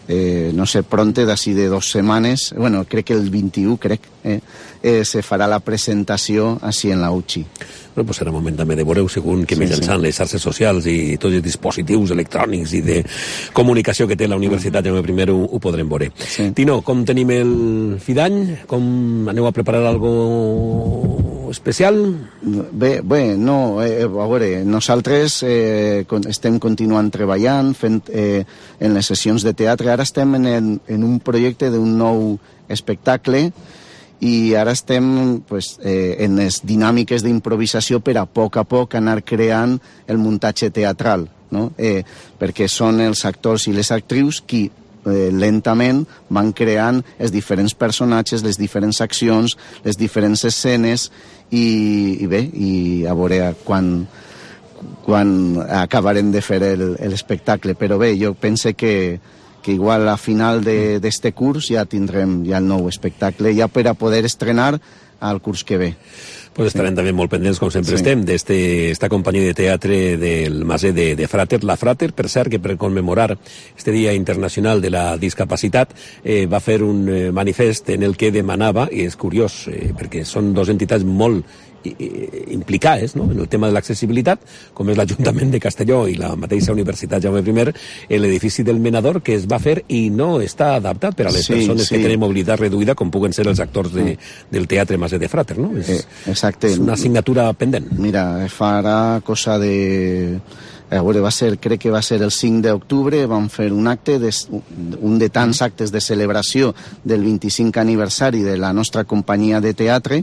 eh, no sé, pronte, d'ací de dos setmanes, bueno, crec que el vint-i-u, crec, eh, eh, se farà la presentació així en la U C I. Bueno, pues serà moment també de veure segons que sí, mitjançant sí. les xarxes socials i tots els dispositius electrònics i de comunicació que té la Universitat Jaume I ho, ho podrem veure. Sí. Tino, com tenim el fi d'any? Com aneu a preparar algo especial? Bé, bé, no, eh, a veure, nosaltres eh, estem continuant treballant, fent eh, en les sessions de teatre. Ara estem en, el, en un projecte d'un nou espectacle i ara estem pues, eh, en les dinàmiques d'improvisació per a poc a poc anar creant el muntatge teatral, no? eh, perquè són els actors i les actrius qui eh, lentament van creant els diferents personatges, les diferents accions, les diferents escenes i, i bé, i a veure quan, quan acabarem de fer l'espectacle. Però bé, jo penso que que igual a final d'este curs ja tindrem ja el nou espectacle, ja per a poder estrenar al curs que ve. Pues estarem sí. també molt pendents, com sempre sí. estem, d'esta companyia de teatre del Maser de, de Frater. La Frater, per cert, que per commemorar este Dia Internacional de la Discapacitat eh, va fer un eh, manifest en el que demanava, i és curiós, eh, perquè són dues entitats molt implicades, no?, en el tema de l'accessibilitat, com és l'Ajuntament de Castelló i la mateixa Universitat Jaume I, l'edifici del Menador, que es va fer i no està adaptat per a les sí, persones sí. que tenen mobilitat reduïda, com puguen ser els actors de, del Teatre Maser de Frater, no? És, eh, exacte. És una assignatura pendent. Mira, farà cosa de... A veure, va ser, crec que va ser el cinc d'octubre, vam fer un acte, de, un de tants actes de celebració del vint-i-cinquè aniversari de la nostra companyia de teatre,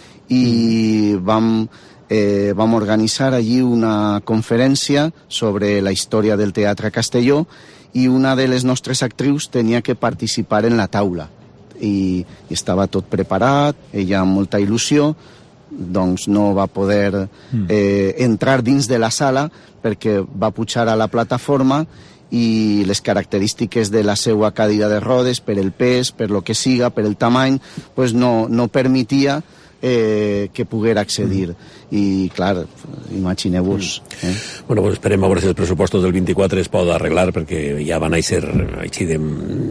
i vam, eh, vam organitzar allí una conferència sobre la història del teatre a Castelló i una de les nostres actrius tenia que participar en la taula i, i estava tot preparat, ella amb molta il·lusió, doncs no va poder eh, entrar dins de la sala perquè va pujar a la plataforma i les característiques de la seva cadira de rodes, per el pes, per lo que siga, per el tamany, pues no, no permetia Eh, que poguera accedir. I, clar, imagineu-vos. Eh? Bueno, pues esperem a veure si els pressupostos del vint-i-quatre es poden arreglar, perquè ja van a ser així de,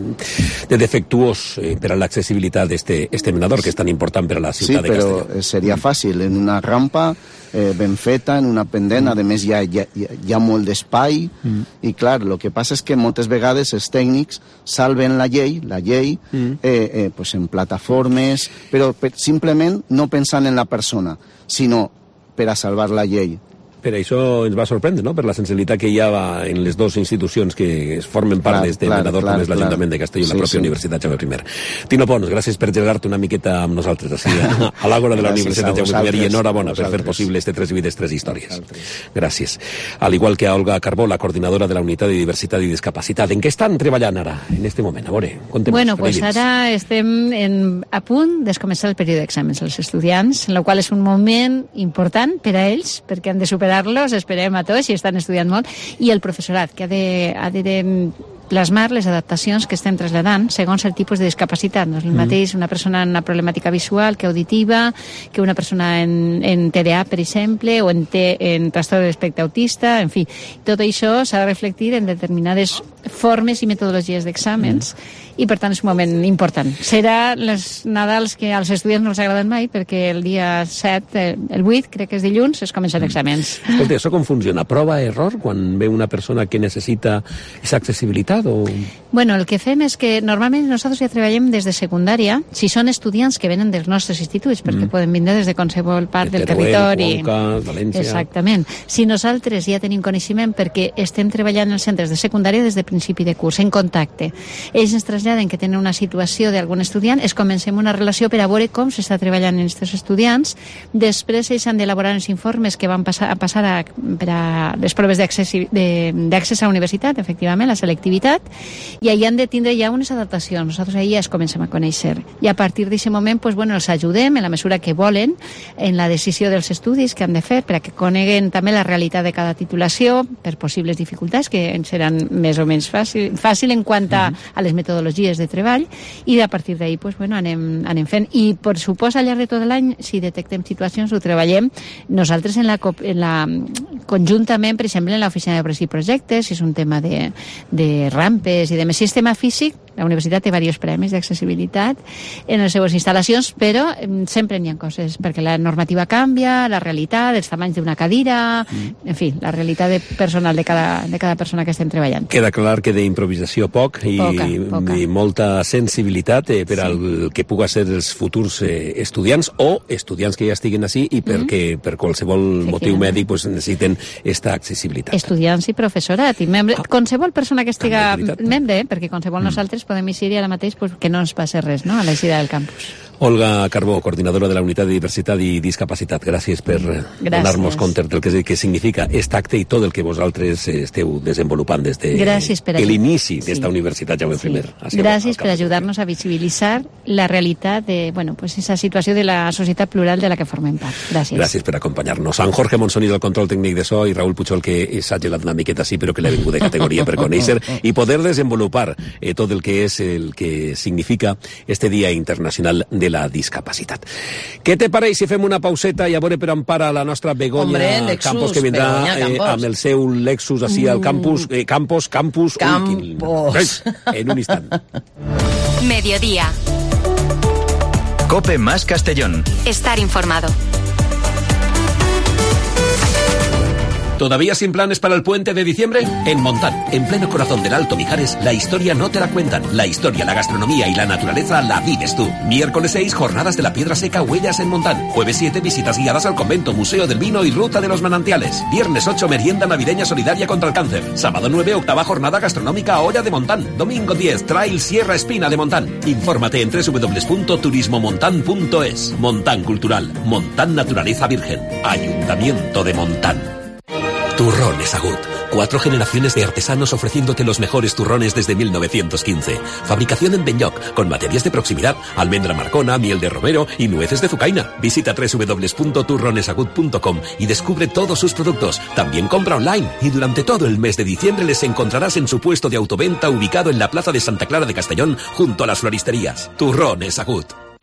de defectuós eh, per a l'accessibilitat d'este este menador, que és tan important per a la ciutat sí, de Castelló. Sí, però seria fàcil, en una rampa eh, ben feta, en una pendent, mm. a més hi ha, hi ha, hi ha molt d'espai, mm. i clar, el que passa és que moltes vegades els tècnics salven la llei, la llei, mm. eh, eh, pues en plataformes, però per, simplement no pensant en la persona, sinó per a salvar la llei. Per això ens va sorprendre, no?, per la sensibilitat que hi ha en les dues institucions que es formen part d'este menador, com és l'Ajuntament de Castelló i la sí, pròpia sí. Universitat Jaume I. Tino Pons, gràcies per gelar-te una miqueta amb nosaltres, així, a, a l'Àgora de la Universitat Jaume I, i enhorabona per fer possible este Tres Vides, Tres Històries. Gràcies. Al igual que a Olga Carbó, la coordinadora de la Unitat de Diversitat i Discapacitat. En què estan treballant ara, en este moment? A veure, contem-nos. Bueno, pues ara estem en, a punt de començar el període d'exàmens als estudiants, en el qual és un moment important per a ells, perquè han de superar-los, esperem a tots i estan estudiant molt, i el professorat, que ha de, ha de, de plasmar les adaptacions que estem traslladant segons el tipus de discapacitat. No és el mateix una persona amb una problemàtica visual que auditiva, que una persona en, en T D A, per exemple, o en, te, en trastorn de l'espectre autista, en fi. Tot això s'ha de reflectir en determinades formes i metodologies d'exàmens, mm. i per tant és un moment important. Serà les Nadals que als estudiants no els agraden mai, perquè el dia set, el vuit, crec que és dilluns, es comencen exàmens. Escolta, això com funciona? Prova-error quan ve una persona que necessita aquesta accessibilitat? O... Bueno, el que fem és que normalment nosaltres ja treballem des de secundària, si són estudiants que venen dels nostres instituts, perquè mm. poden vindre des de qualsevol part del Teruel, territori. Conca, València... Exactament. Si nosaltres ja tenim coneixement perquè estem treballant en els centres de secundària des de principi de curs, en contacte. Ells ens traslladen que tenen una situació d'algun estudiant, es comencem una relació per a veure com s'està treballant en aquests estudiants, després ells han d'elaborar els informes que van passar a, passar a, per a les proves d'accés a la universitat, efectivament, la selectivitat, i allà han de tindre ja unes adaptacions. Nosaltres allà es comencem a conèixer. I a partir d'aquest moment, pues, bueno, els ajudem en la mesura que volen en la decisió dels estudis que han de fer, per a que coneguen també la realitat de cada titulació, per possibles dificultats, que seran més o menys fàcil, fàcil en quant a, a les metodologies metodologies de treball, i a partir d'ahir pues, bueno, anem, anem fent. I, per supost, al llarg de tot l'any, si detectem situacions, ho treballem nosaltres en la, en la, conjuntament, per exemple, en l'oficina de Progrés i Projectes, si és un tema de, de rampes i de més sistema físic. La universitat té diversos premis d'accessibilitat en les seues instal·lacions, però sempre n'hi ha coses, perquè la normativa canvia, la realitat, els tamanys d'una cadira, mm. en fi, la realitat de personal de cada, de cada persona que estem treballant. Queda clar que d'improvisació poc i, poca, poca. i molta sensibilitat eh, per sí. al que puga ser els futurs eh, estudiants o estudiants que ja estiguen així i perquè mm. per qualsevol sí, motiu mèdic pues, necessiten esta accessibilitat. Estudiants i professorat i membre, ah. qualsevol persona que estiga membre, eh, perquè qualsevol mm. nosaltres podem incidir ara mateix pues, que no ens passi res, no?, a l'eixida del campus. Olga Carbó, coordinadora de la Unitat de Diversitat i Discapacitat, gràcies per donar-nos compte del que, que significa aquest acte i tot el que vosaltres esteu desenvolupant des de l'inici d'esta sí. universitat, Jaume sí. I. Gràcies per ajudar-nos a visibilitzar la realitat de, bueno, pues esa situació de la societat plural de la que formem part. Gràcies. Gràcies per acompanyar-nos. Sant Jorge Monsoni del control tècnic de so i Raül Puigol, que s'ha gelat una miqueta sí, però que l'ha vingut de categoria per conèixer i poder desenvolupar eh, tot el que és el que significa este Dia Internacional de la Discapacitat. Què te pareix si fem una pauseta i a veure per on para la nostra Begoña Hombre, Lexus, Campos, que vindrà eh, amb el seu Lexus així al campus, eh, Campos, Campus... Campos. Ui, en un instant. Mediodía. Cope más Castellón. Estar informado. ¿Todavía sin planes para el puente de diciembre? En Montán, en pleno corazón del Alto Mijares, la historia no te la cuentan. La historia, la gastronomía y la naturaleza la vives tú. Miércoles seis, jornadas de la piedra seca, huellas en Montán. Jueves siete, visitas guiadas al convento, museo del vino y ruta de los manantiales. Viernes ocho, merienda navideña solidaria contra el cáncer. Sábado nueve, octava jornada gastronómica Olla de Montán. Domingo diez, Trail Sierra Espina de Montán. Infórmate en doble u doble u doble u punto turismo montán punto es. Montán Cultural, Montán Naturaleza Virgen, Ayuntamiento de Montán. Turrones Agut. Cuatro generaciones de artesanos ofreciéndote los mejores turrones desde mil novecientos quince. Fabricación en Benlloc, con materias de proximidad, almendra marcona, miel de romero y nueces de Zucaina. Visita doble u doble u doble u punto turronesagut punto com y descubre todos sus productos. También compra online y durante todo el mes de diciembre les encontrarás en su puesto de autoventa ubicado en la plaza de Santa Clara de Castellón, junto a las floristerías. Turrones Agut.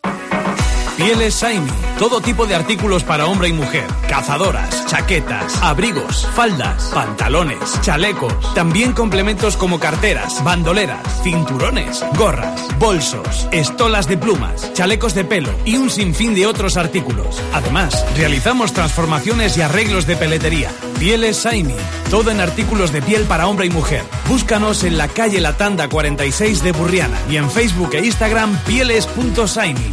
Pieles Saimi, todo tipo de artículos para hombre y mujer, cazadoras, chaquetas, abrigos, faldas, pantalones, chalecos, también complementos como carteras, bandoleras, cinturones, gorras, bolsos, estolas de plumas, chalecos de pelo y un sinfín de otros artículos. Además, realizamos transformaciones y arreglos de peletería. Pieles Saimi, todo en artículos de piel para hombre y mujer. Búscanos en la calle La Tanda cuarenta y seis de Burriana y en Facebook e Instagram pieles punto saimi.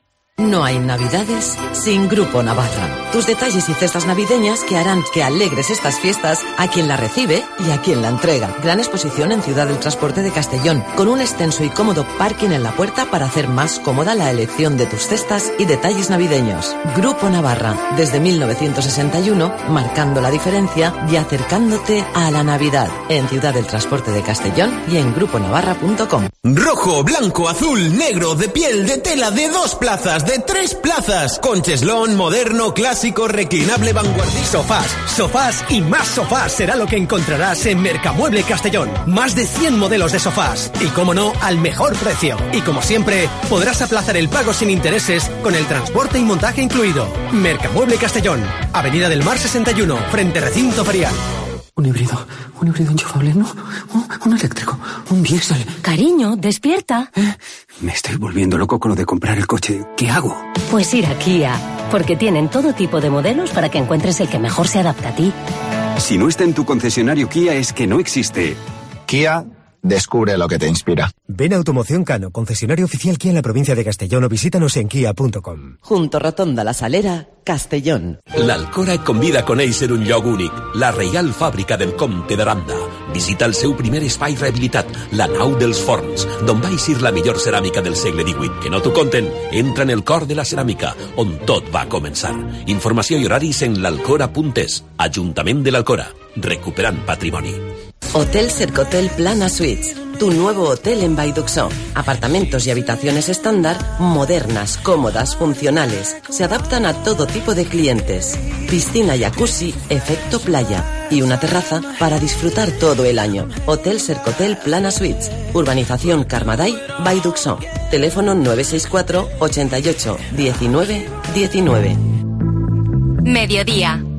No hay navidades sin Grupo Navarra. Tus detalles y cestas navideñas que harán que alegres estas fiestas a quien la recibe y a quien la entrega. Gran exposición en Ciudad del Transporte de Castellón, con un extenso y cómodo parking en la puerta para hacer más cómoda la elección de tus cestas y detalles navideños. Grupo Navarra, desde mil novecientos sesenta y uno, marcando la diferencia y acercándote a la Navidad. En Ciudad del Transporte de Castellón y en grupo navarra punto com. Rojo, blanco, azul, negro, de piel, de tela, de dos plazas, de tres plazas, con cheslón, moderno, clásico, reclinable, vanguardista. Sofás, sofás y más sofás será lo que encontrarás en Mercamueble Castellón. Más de cien modelos de sofás y, como no, al mejor precio. Y como siempre, podrás aplazar el pago sin intereses con el transporte y montaje incluido. Mercamueble Castellón, Avenida del Mar sesenta y uno, frente Recinto Ferial. Un híbrido, un híbrido enchufable, ¿no? Un, un eléctrico, un diésel. Cariño, despierta. ¿Eh? Me estoy volviendo loco con lo de comprar el coche. ¿Qué hago? Pues ir a Kia, porque tienen todo tipo de modelos para que encuentres el que mejor se adapta a ti. Si no está en tu concesionario Kia es que no existe. Kia, descubre lo que te inspira. Ven a Automoción Cano, concesionario oficial Kia en la provincia de Castellón, o visítanos en kia punto com. Junto Rotonda La Salera, Castellón. L'Alcora et convida a conèixer un lloc únic, la Reial Fàbrica del Comte d'Aranda. Visita el seu primer espai rehabilitat, la nau dels forns, d'on va eixir la millor ceràmica del segle divuit. Que no t'ho conten, entra en el cor de la ceràmica, on tot va començar. Informació i horaris en l'alcora punt es. Ajuntament de l'Alcora, recuperant patrimoni. Hotel Sercotel Plana Suites, tu nuevo hotel en Baiduxó. Apartamentos y habitaciones estándar, modernas, cómodas, funcionales. Se adaptan a todo tipo de clientes. Piscina jacuzzi, efecto playa. Y una terraza para disfrutar todo el año. Hotel Sercotel Plana Suites, Urbanización Carmaday, Baiduxó. Teléfono nueve seis cuatro, ochenta y ocho, diecinueve, diecinueve. Mediodía.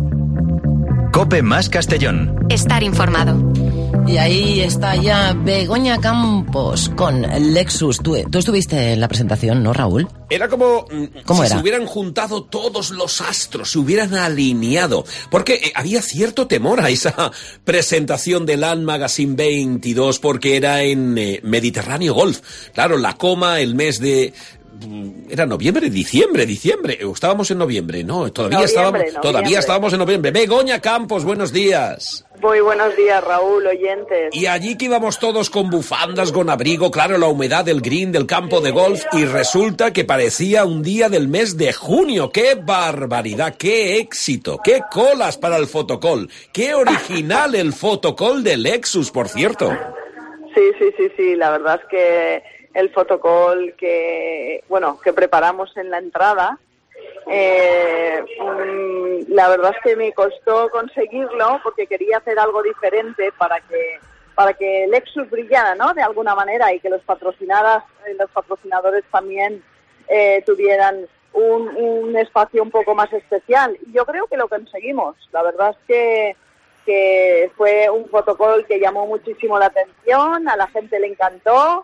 Cope más Castellón. Estar informado. Y ahí está ya Begoña Campos con Lexus. Tú, tú estuviste en la presentación, ¿no, Raúl? Era como ¿Cómo si era? se hubieran juntado todos los astros, se hubieran alineado. Porque eh, había cierto temor a esa presentación del Land Magazine veintidós porque era en eh, Mediterráneo Golf. Claro, la coma, el mes de... Era noviembre, diciembre, diciembre. Estábamos en noviembre, ¿no? Todavía, Noviembre, estábamos, noviembre. todavía estábamos en noviembre. Begoña Campos, buenos días. Muy buenos días, Raúl, oyentes. Y allí que íbamos todos con bufandas, con abrigo, claro, la humedad del green, del campo de golf, y resulta que parecía un día del mes de junio. ¡Qué barbaridad! ¡Qué éxito! ¡Qué colas para el fotocall! ¡Qué original el fotocall de Lexus, por cierto! Sí, sí, sí, sí, la verdad es que el fotocall que, bueno, que preparamos en la entrada, eh, mm, la verdad es que me costó conseguirlo porque quería hacer algo diferente para que para que Lexus brillara, ¿no? De alguna manera, y que los patrocinadas, los patrocinadores también eh, tuvieran un, un espacio un poco más especial. Y yo creo que lo conseguimos. La verdad es que que fue un fotocall que llamó muchísimo la atención, a la gente le encantó.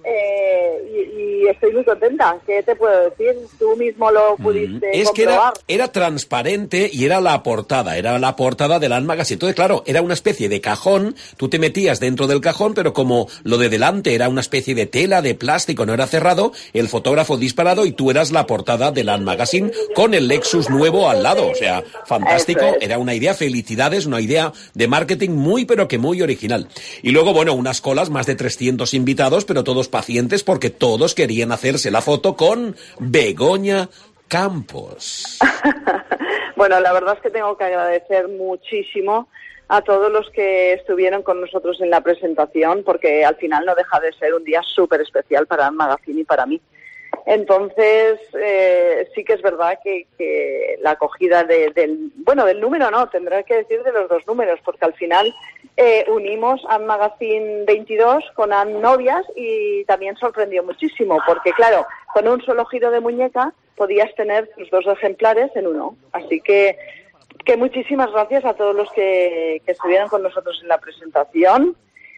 Eh, y, y estoy muy contenta. ¿Qué te puedo decir? Tú mismo lo pudiste Es que comprobar. era, era transparente y era la portada, era la portada del Land Magazine. Entonces, claro, era una especie de cajón, tú te metías dentro del cajón, pero como lo de delante era una especie de tela, de plástico, no era cerrado, el fotógrafo disparado y tú eras la portada del Land Magazine con el Lexus nuevo al lado. O sea, fantástico, Eso es. era una idea, felicidades, una idea de marketing muy, pero que muy original. Y luego, bueno, unas colas, más de trescientos invitados, pero todos pacientes porque todos querían hacerse la foto con Begoña Campos. Bueno, la verdad es que tengo que agradecer muchísimo a todos los que estuvieron con nosotros en la presentación, porque al final no deja de ser un día súper especial para el magazine y para mí. Entonces, eh, sí que es verdad que, que la acogida de, del, bueno, del número no, tendré que decir de los dos números, porque al final eh, unimos a Magazine veintidós con An Novias y también sorprendió muchísimo, porque claro, con un solo giro de muñeca podías tener tus dos ejemplares en uno. Así que, que muchísimas gracias a todos los que, que estuvieron con nosotros en la presentación.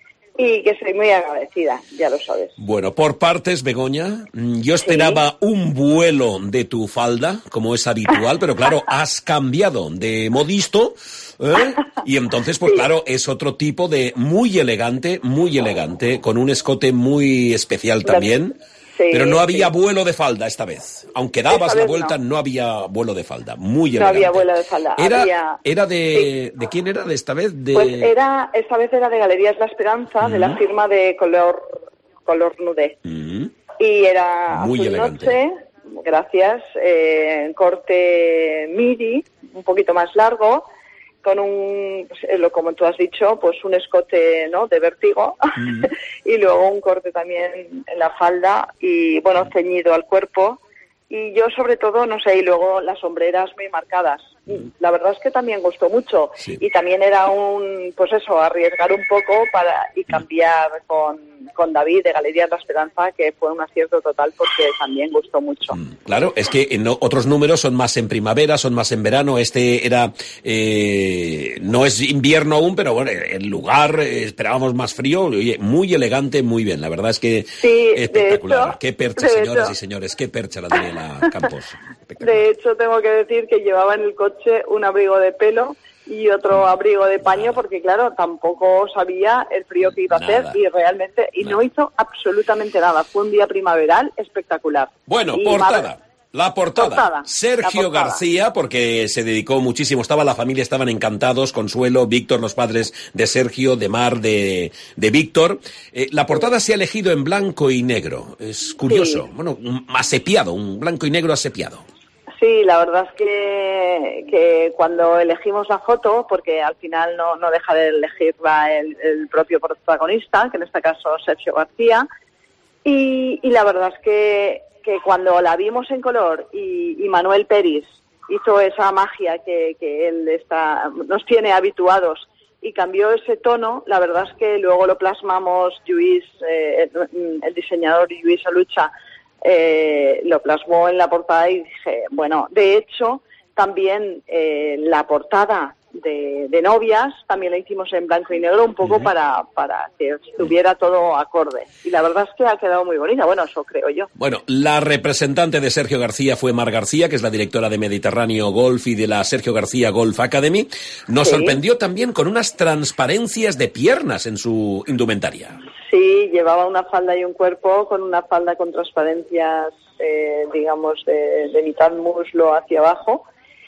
Y que soy muy agradecida, ya lo sabes. Bueno, por partes, Begoña, yo esperaba sí. un vuelo de tu falda, como es habitual, pero claro, has cambiado de modisto, ¿eh? Y entonces, pues sí. claro, es otro tipo de muy elegante, muy elegante, con un escote muy especial también. Sí, pero no había sí. vuelo de falda esta vez. Aunque dabas la vuelta, no. no había vuelo de falda. Muy elegante. No había vuelo de falda. Era, había... era de... Sí. ¿De quién era de esta vez? De... Pues era, esta vez era de Galerías La Esperanza, uh-huh. de la firma de color, color nude. Uh-huh. Y era muy azul elegante. Noche, gracias, eh, corte midi, un poquito más largo, con un, pues, como tú has dicho, pues un escote, ¿no?, de vértigo, mm. y luego un corte también en la falda y, bueno, ceñido al cuerpo. Y yo, sobre todo, no sé, y luego las sombreras muy marcadas. Mm. La verdad es que también gustó mucho. Sí. Y también era un, pues eso, arriesgar un poco para y cambiar mm. con, con David de Galerías La Esperanza, que fue un acierto total porque también gustó mucho. Mm. Claro, es que en otros números son más en primavera, son más en verano. Este era, eh, no es invierno aún, pero bueno, el lugar eh, esperábamos más frío. Oye, muy elegante, muy bien. La verdad es que sí, espectacular. Hecho, qué percha, señoras hecho. y señores, qué percha la Daniela Campos. De hecho, tengo que decir que llevaba en el coche un abrigo de pelo y otro abrigo de paño, porque claro, tampoco sabía el frío que iba a hacer y realmente, y nada. no hizo absolutamente nada. Fue un día primaveral espectacular. Bueno, y portada. Madre, La portada. portada. Sergio La portada. García, porque se dedicó muchísimo, estaba la familia, estaban encantados, Consuelo, Víctor, los padres de Sergio, de Mar, de, de Víctor. Eh, la portada se ha elegido en blanco y negro. Es curioso. Sí. Bueno, un asepiado, un blanco y negro asepiado. Sí, la verdad es que, que cuando elegimos la foto, porque al final no, no deja de elegirla el, el propio protagonista, que en este caso Sergio García, y, y la verdad es que, que cuando la vimos en color y, y Manuel Peris hizo esa magia que, que él está, nos tiene habituados y cambió ese tono, la verdad es que luego lo plasmamos, Lluís, eh, el, el diseñador Lluís Alucha, Eh, lo plasmó en la portada y dije, bueno, de hecho, también eh, la portada de, de Novias también la hicimos en blanco y negro un poco uh-huh. para, para que estuviera todo acorde. Y la verdad es que ha quedado muy bonita, bueno, eso creo yo. Bueno, la representante de Sergio García fue Mar García, que es la directora de Mediterráneo Golf y de la Sergio García Golf Academy. Nos sí. sorprendió también con unas transparencias de piernas en su indumentaria. Sí, llevaba una falda y un cuerpo con una falda con transparencias, eh, digamos, de, de mitad muslo hacia abajo.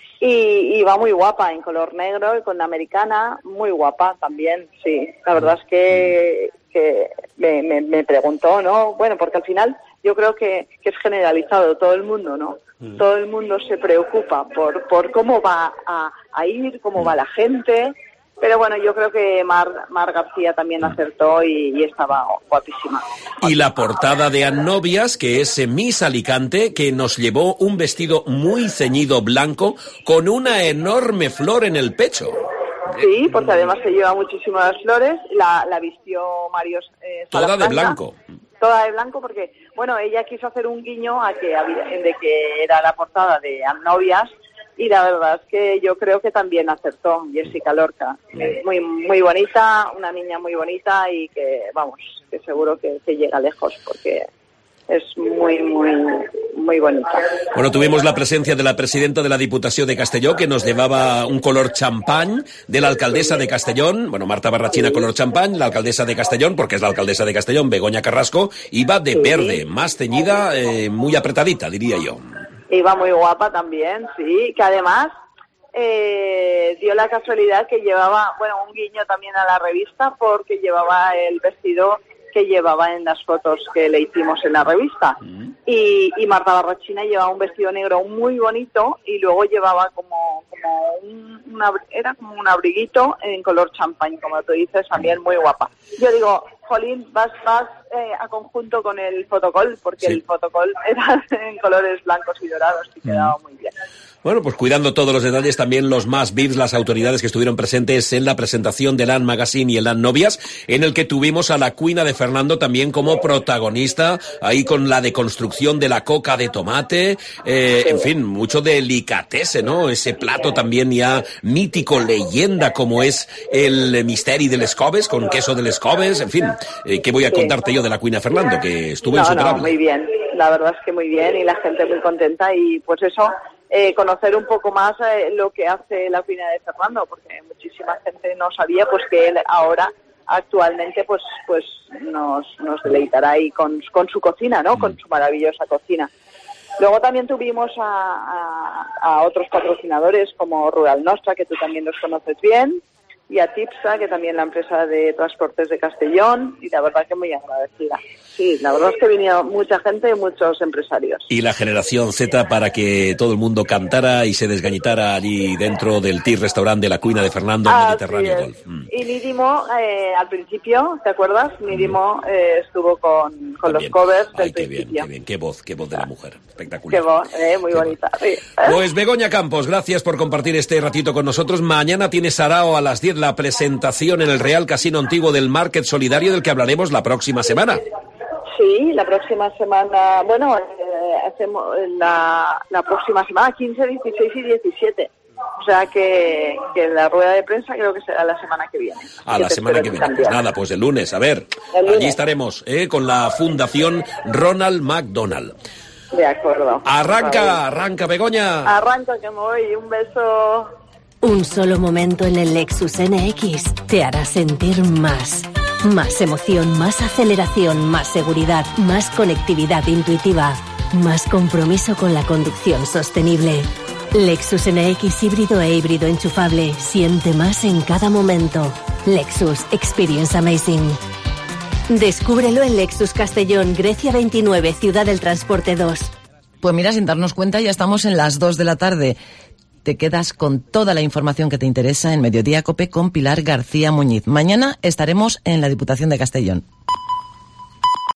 Y, y va muy guapa, en color negro y con la americana, muy guapa también, sí. La verdad es que, que me, me, me preguntó, ¿no? Bueno, porque al final yo creo que, que es generalizado todo el mundo, ¿no? Mm. Todo el mundo se preocupa por, por cómo va a, a ir, cómo va la gente. Pero bueno, yo creo que Mar, Mar García también acertó y, y estaba guapísima. Y la portada de Annovias, que es Miss Alicante, que nos llevó un vestido muy ceñido blanco con una enorme flor en el pecho. Sí, porque además se lleva muchísimas flores. La, la vistió Mario eh, Toda de blanco. Toda de blanco porque, bueno, ella quiso hacer un guiño a que había, de que era la portada de Annovias. Y la verdad es que yo creo que también acertó Jessica Lorca. Muy muy bonita, una niña muy bonita y que, vamos, que seguro que, que llega lejos porque es muy, muy, muy bonita. Bueno, tuvimos la presencia de la presidenta de la Diputación de Castelló, que nos llevaba un color champán, de la alcaldesa de Castellón, bueno, Marta Barrachina color champán, la alcaldesa de Castellón, porque es la alcaldesa de Castellón, Begoña Carrasco, iba de verde, más ceñida, eh, muy apretadita, diría yo. Iba muy guapa también, sí, que además eh, dio la casualidad que llevaba, bueno, un guiño también a la revista porque llevaba el vestido que llevaba en las fotos que le hicimos en la revista. Mm. Y, y Marta Barrachina llevaba un vestido negro muy bonito y luego llevaba como, como un, una, era como un abriguito en color champán, como tú dices, también muy guapa. Yo digo, jolín, vas, vas eh, a conjunto con el fotocol, porque sí. el fotocol era en colores blancos y dorados y quedaba muy bien. Bueno, pues cuidando todos los detalles, también los más V I Ps, las autoridades que estuvieron presentes en la presentación del Land Magazine y el Land Novias, en el que tuvimos a la cuina de Fernando también como protagonista, ahí con la deconstrucción de la coca de tomate, eh, en fin, mucho delicatese, ¿no? Ese plato también ya mítico, leyenda, como es el misteri del Escobes, con queso del Escobes, en fin, eh, ¿qué voy a contarte yo de la cuina de Fernando? Que estuvo no, insuperable. No, muy bien, la verdad es que muy bien y la gente muy contenta y pues eso... Eh, conocer un poco más eh, lo que hace la cuina de Fernando, porque muchísima gente no sabía pues que él ahora actualmente pues pues nos nos deleitará ahí con, con su cocina, ¿no? Mm. Con su maravillosa cocina. Luego también tuvimos a, a, a otros patrocinadores como Rural Nostra, que tú también los conoces bien, y a Tipsa, que también la empresa de transportes de Castellón, y la verdad que muy agradecida. Sí, la verdad es que vinieron mucha gente y muchos empresarios. Y la generación Z para que todo el mundo cantara y se desgañitara allí dentro del Tea Restaurant de la cuina de Fernando en Mediterráneo Golf. Mm. Y Nidimo, eh, al principio, ¿te acuerdas? Nidimo eh, estuvo con, con los covers del Ay, qué principio. Bien, qué bien, qué voz, qué voz de la mujer. Espectacular. Qué voz, eh, muy qué bonita. Sí. Pues Begoña Campos, gracias por compartir este ratito con nosotros. Mañana tiene Sarao a las diez la presentación en el Real Casino Antiguo del Market Solidario, del que hablaremos la próxima semana. Sí, la próxima semana, bueno, eh, hacemos la, la próxima semana, quince, dieciséis y diecisiete. O sea que, que la rueda de prensa creo que será la semana que viene. A la semana que viene. Pues nada, pues el lunes, a ver, lunes. Allí estaremos eh, con la Fundación Ronald McDonald. De acuerdo. Arranca, arranca, Begoña. Arranca, que me voy. Un beso. Un solo momento en el Lexus N X te hará sentir más. Más emoción, más aceleración, más seguridad, más conectividad intuitiva, más compromiso con la conducción sostenible. Lexus N X híbrido e híbrido enchufable. Siente más en cada momento. Lexus Experience Amazing. Descúbrelo en Lexus Castellón, Grecia veintinueve, Ciudad del Transporte dos. Pues mira, sin darnos cuenta, ya estamos en las dos de la tarde. Te quedas con toda la información que te interesa en Mediodía Cope con Pilar García Muñiz. Mañana estaremos en la Diputación de Castellón.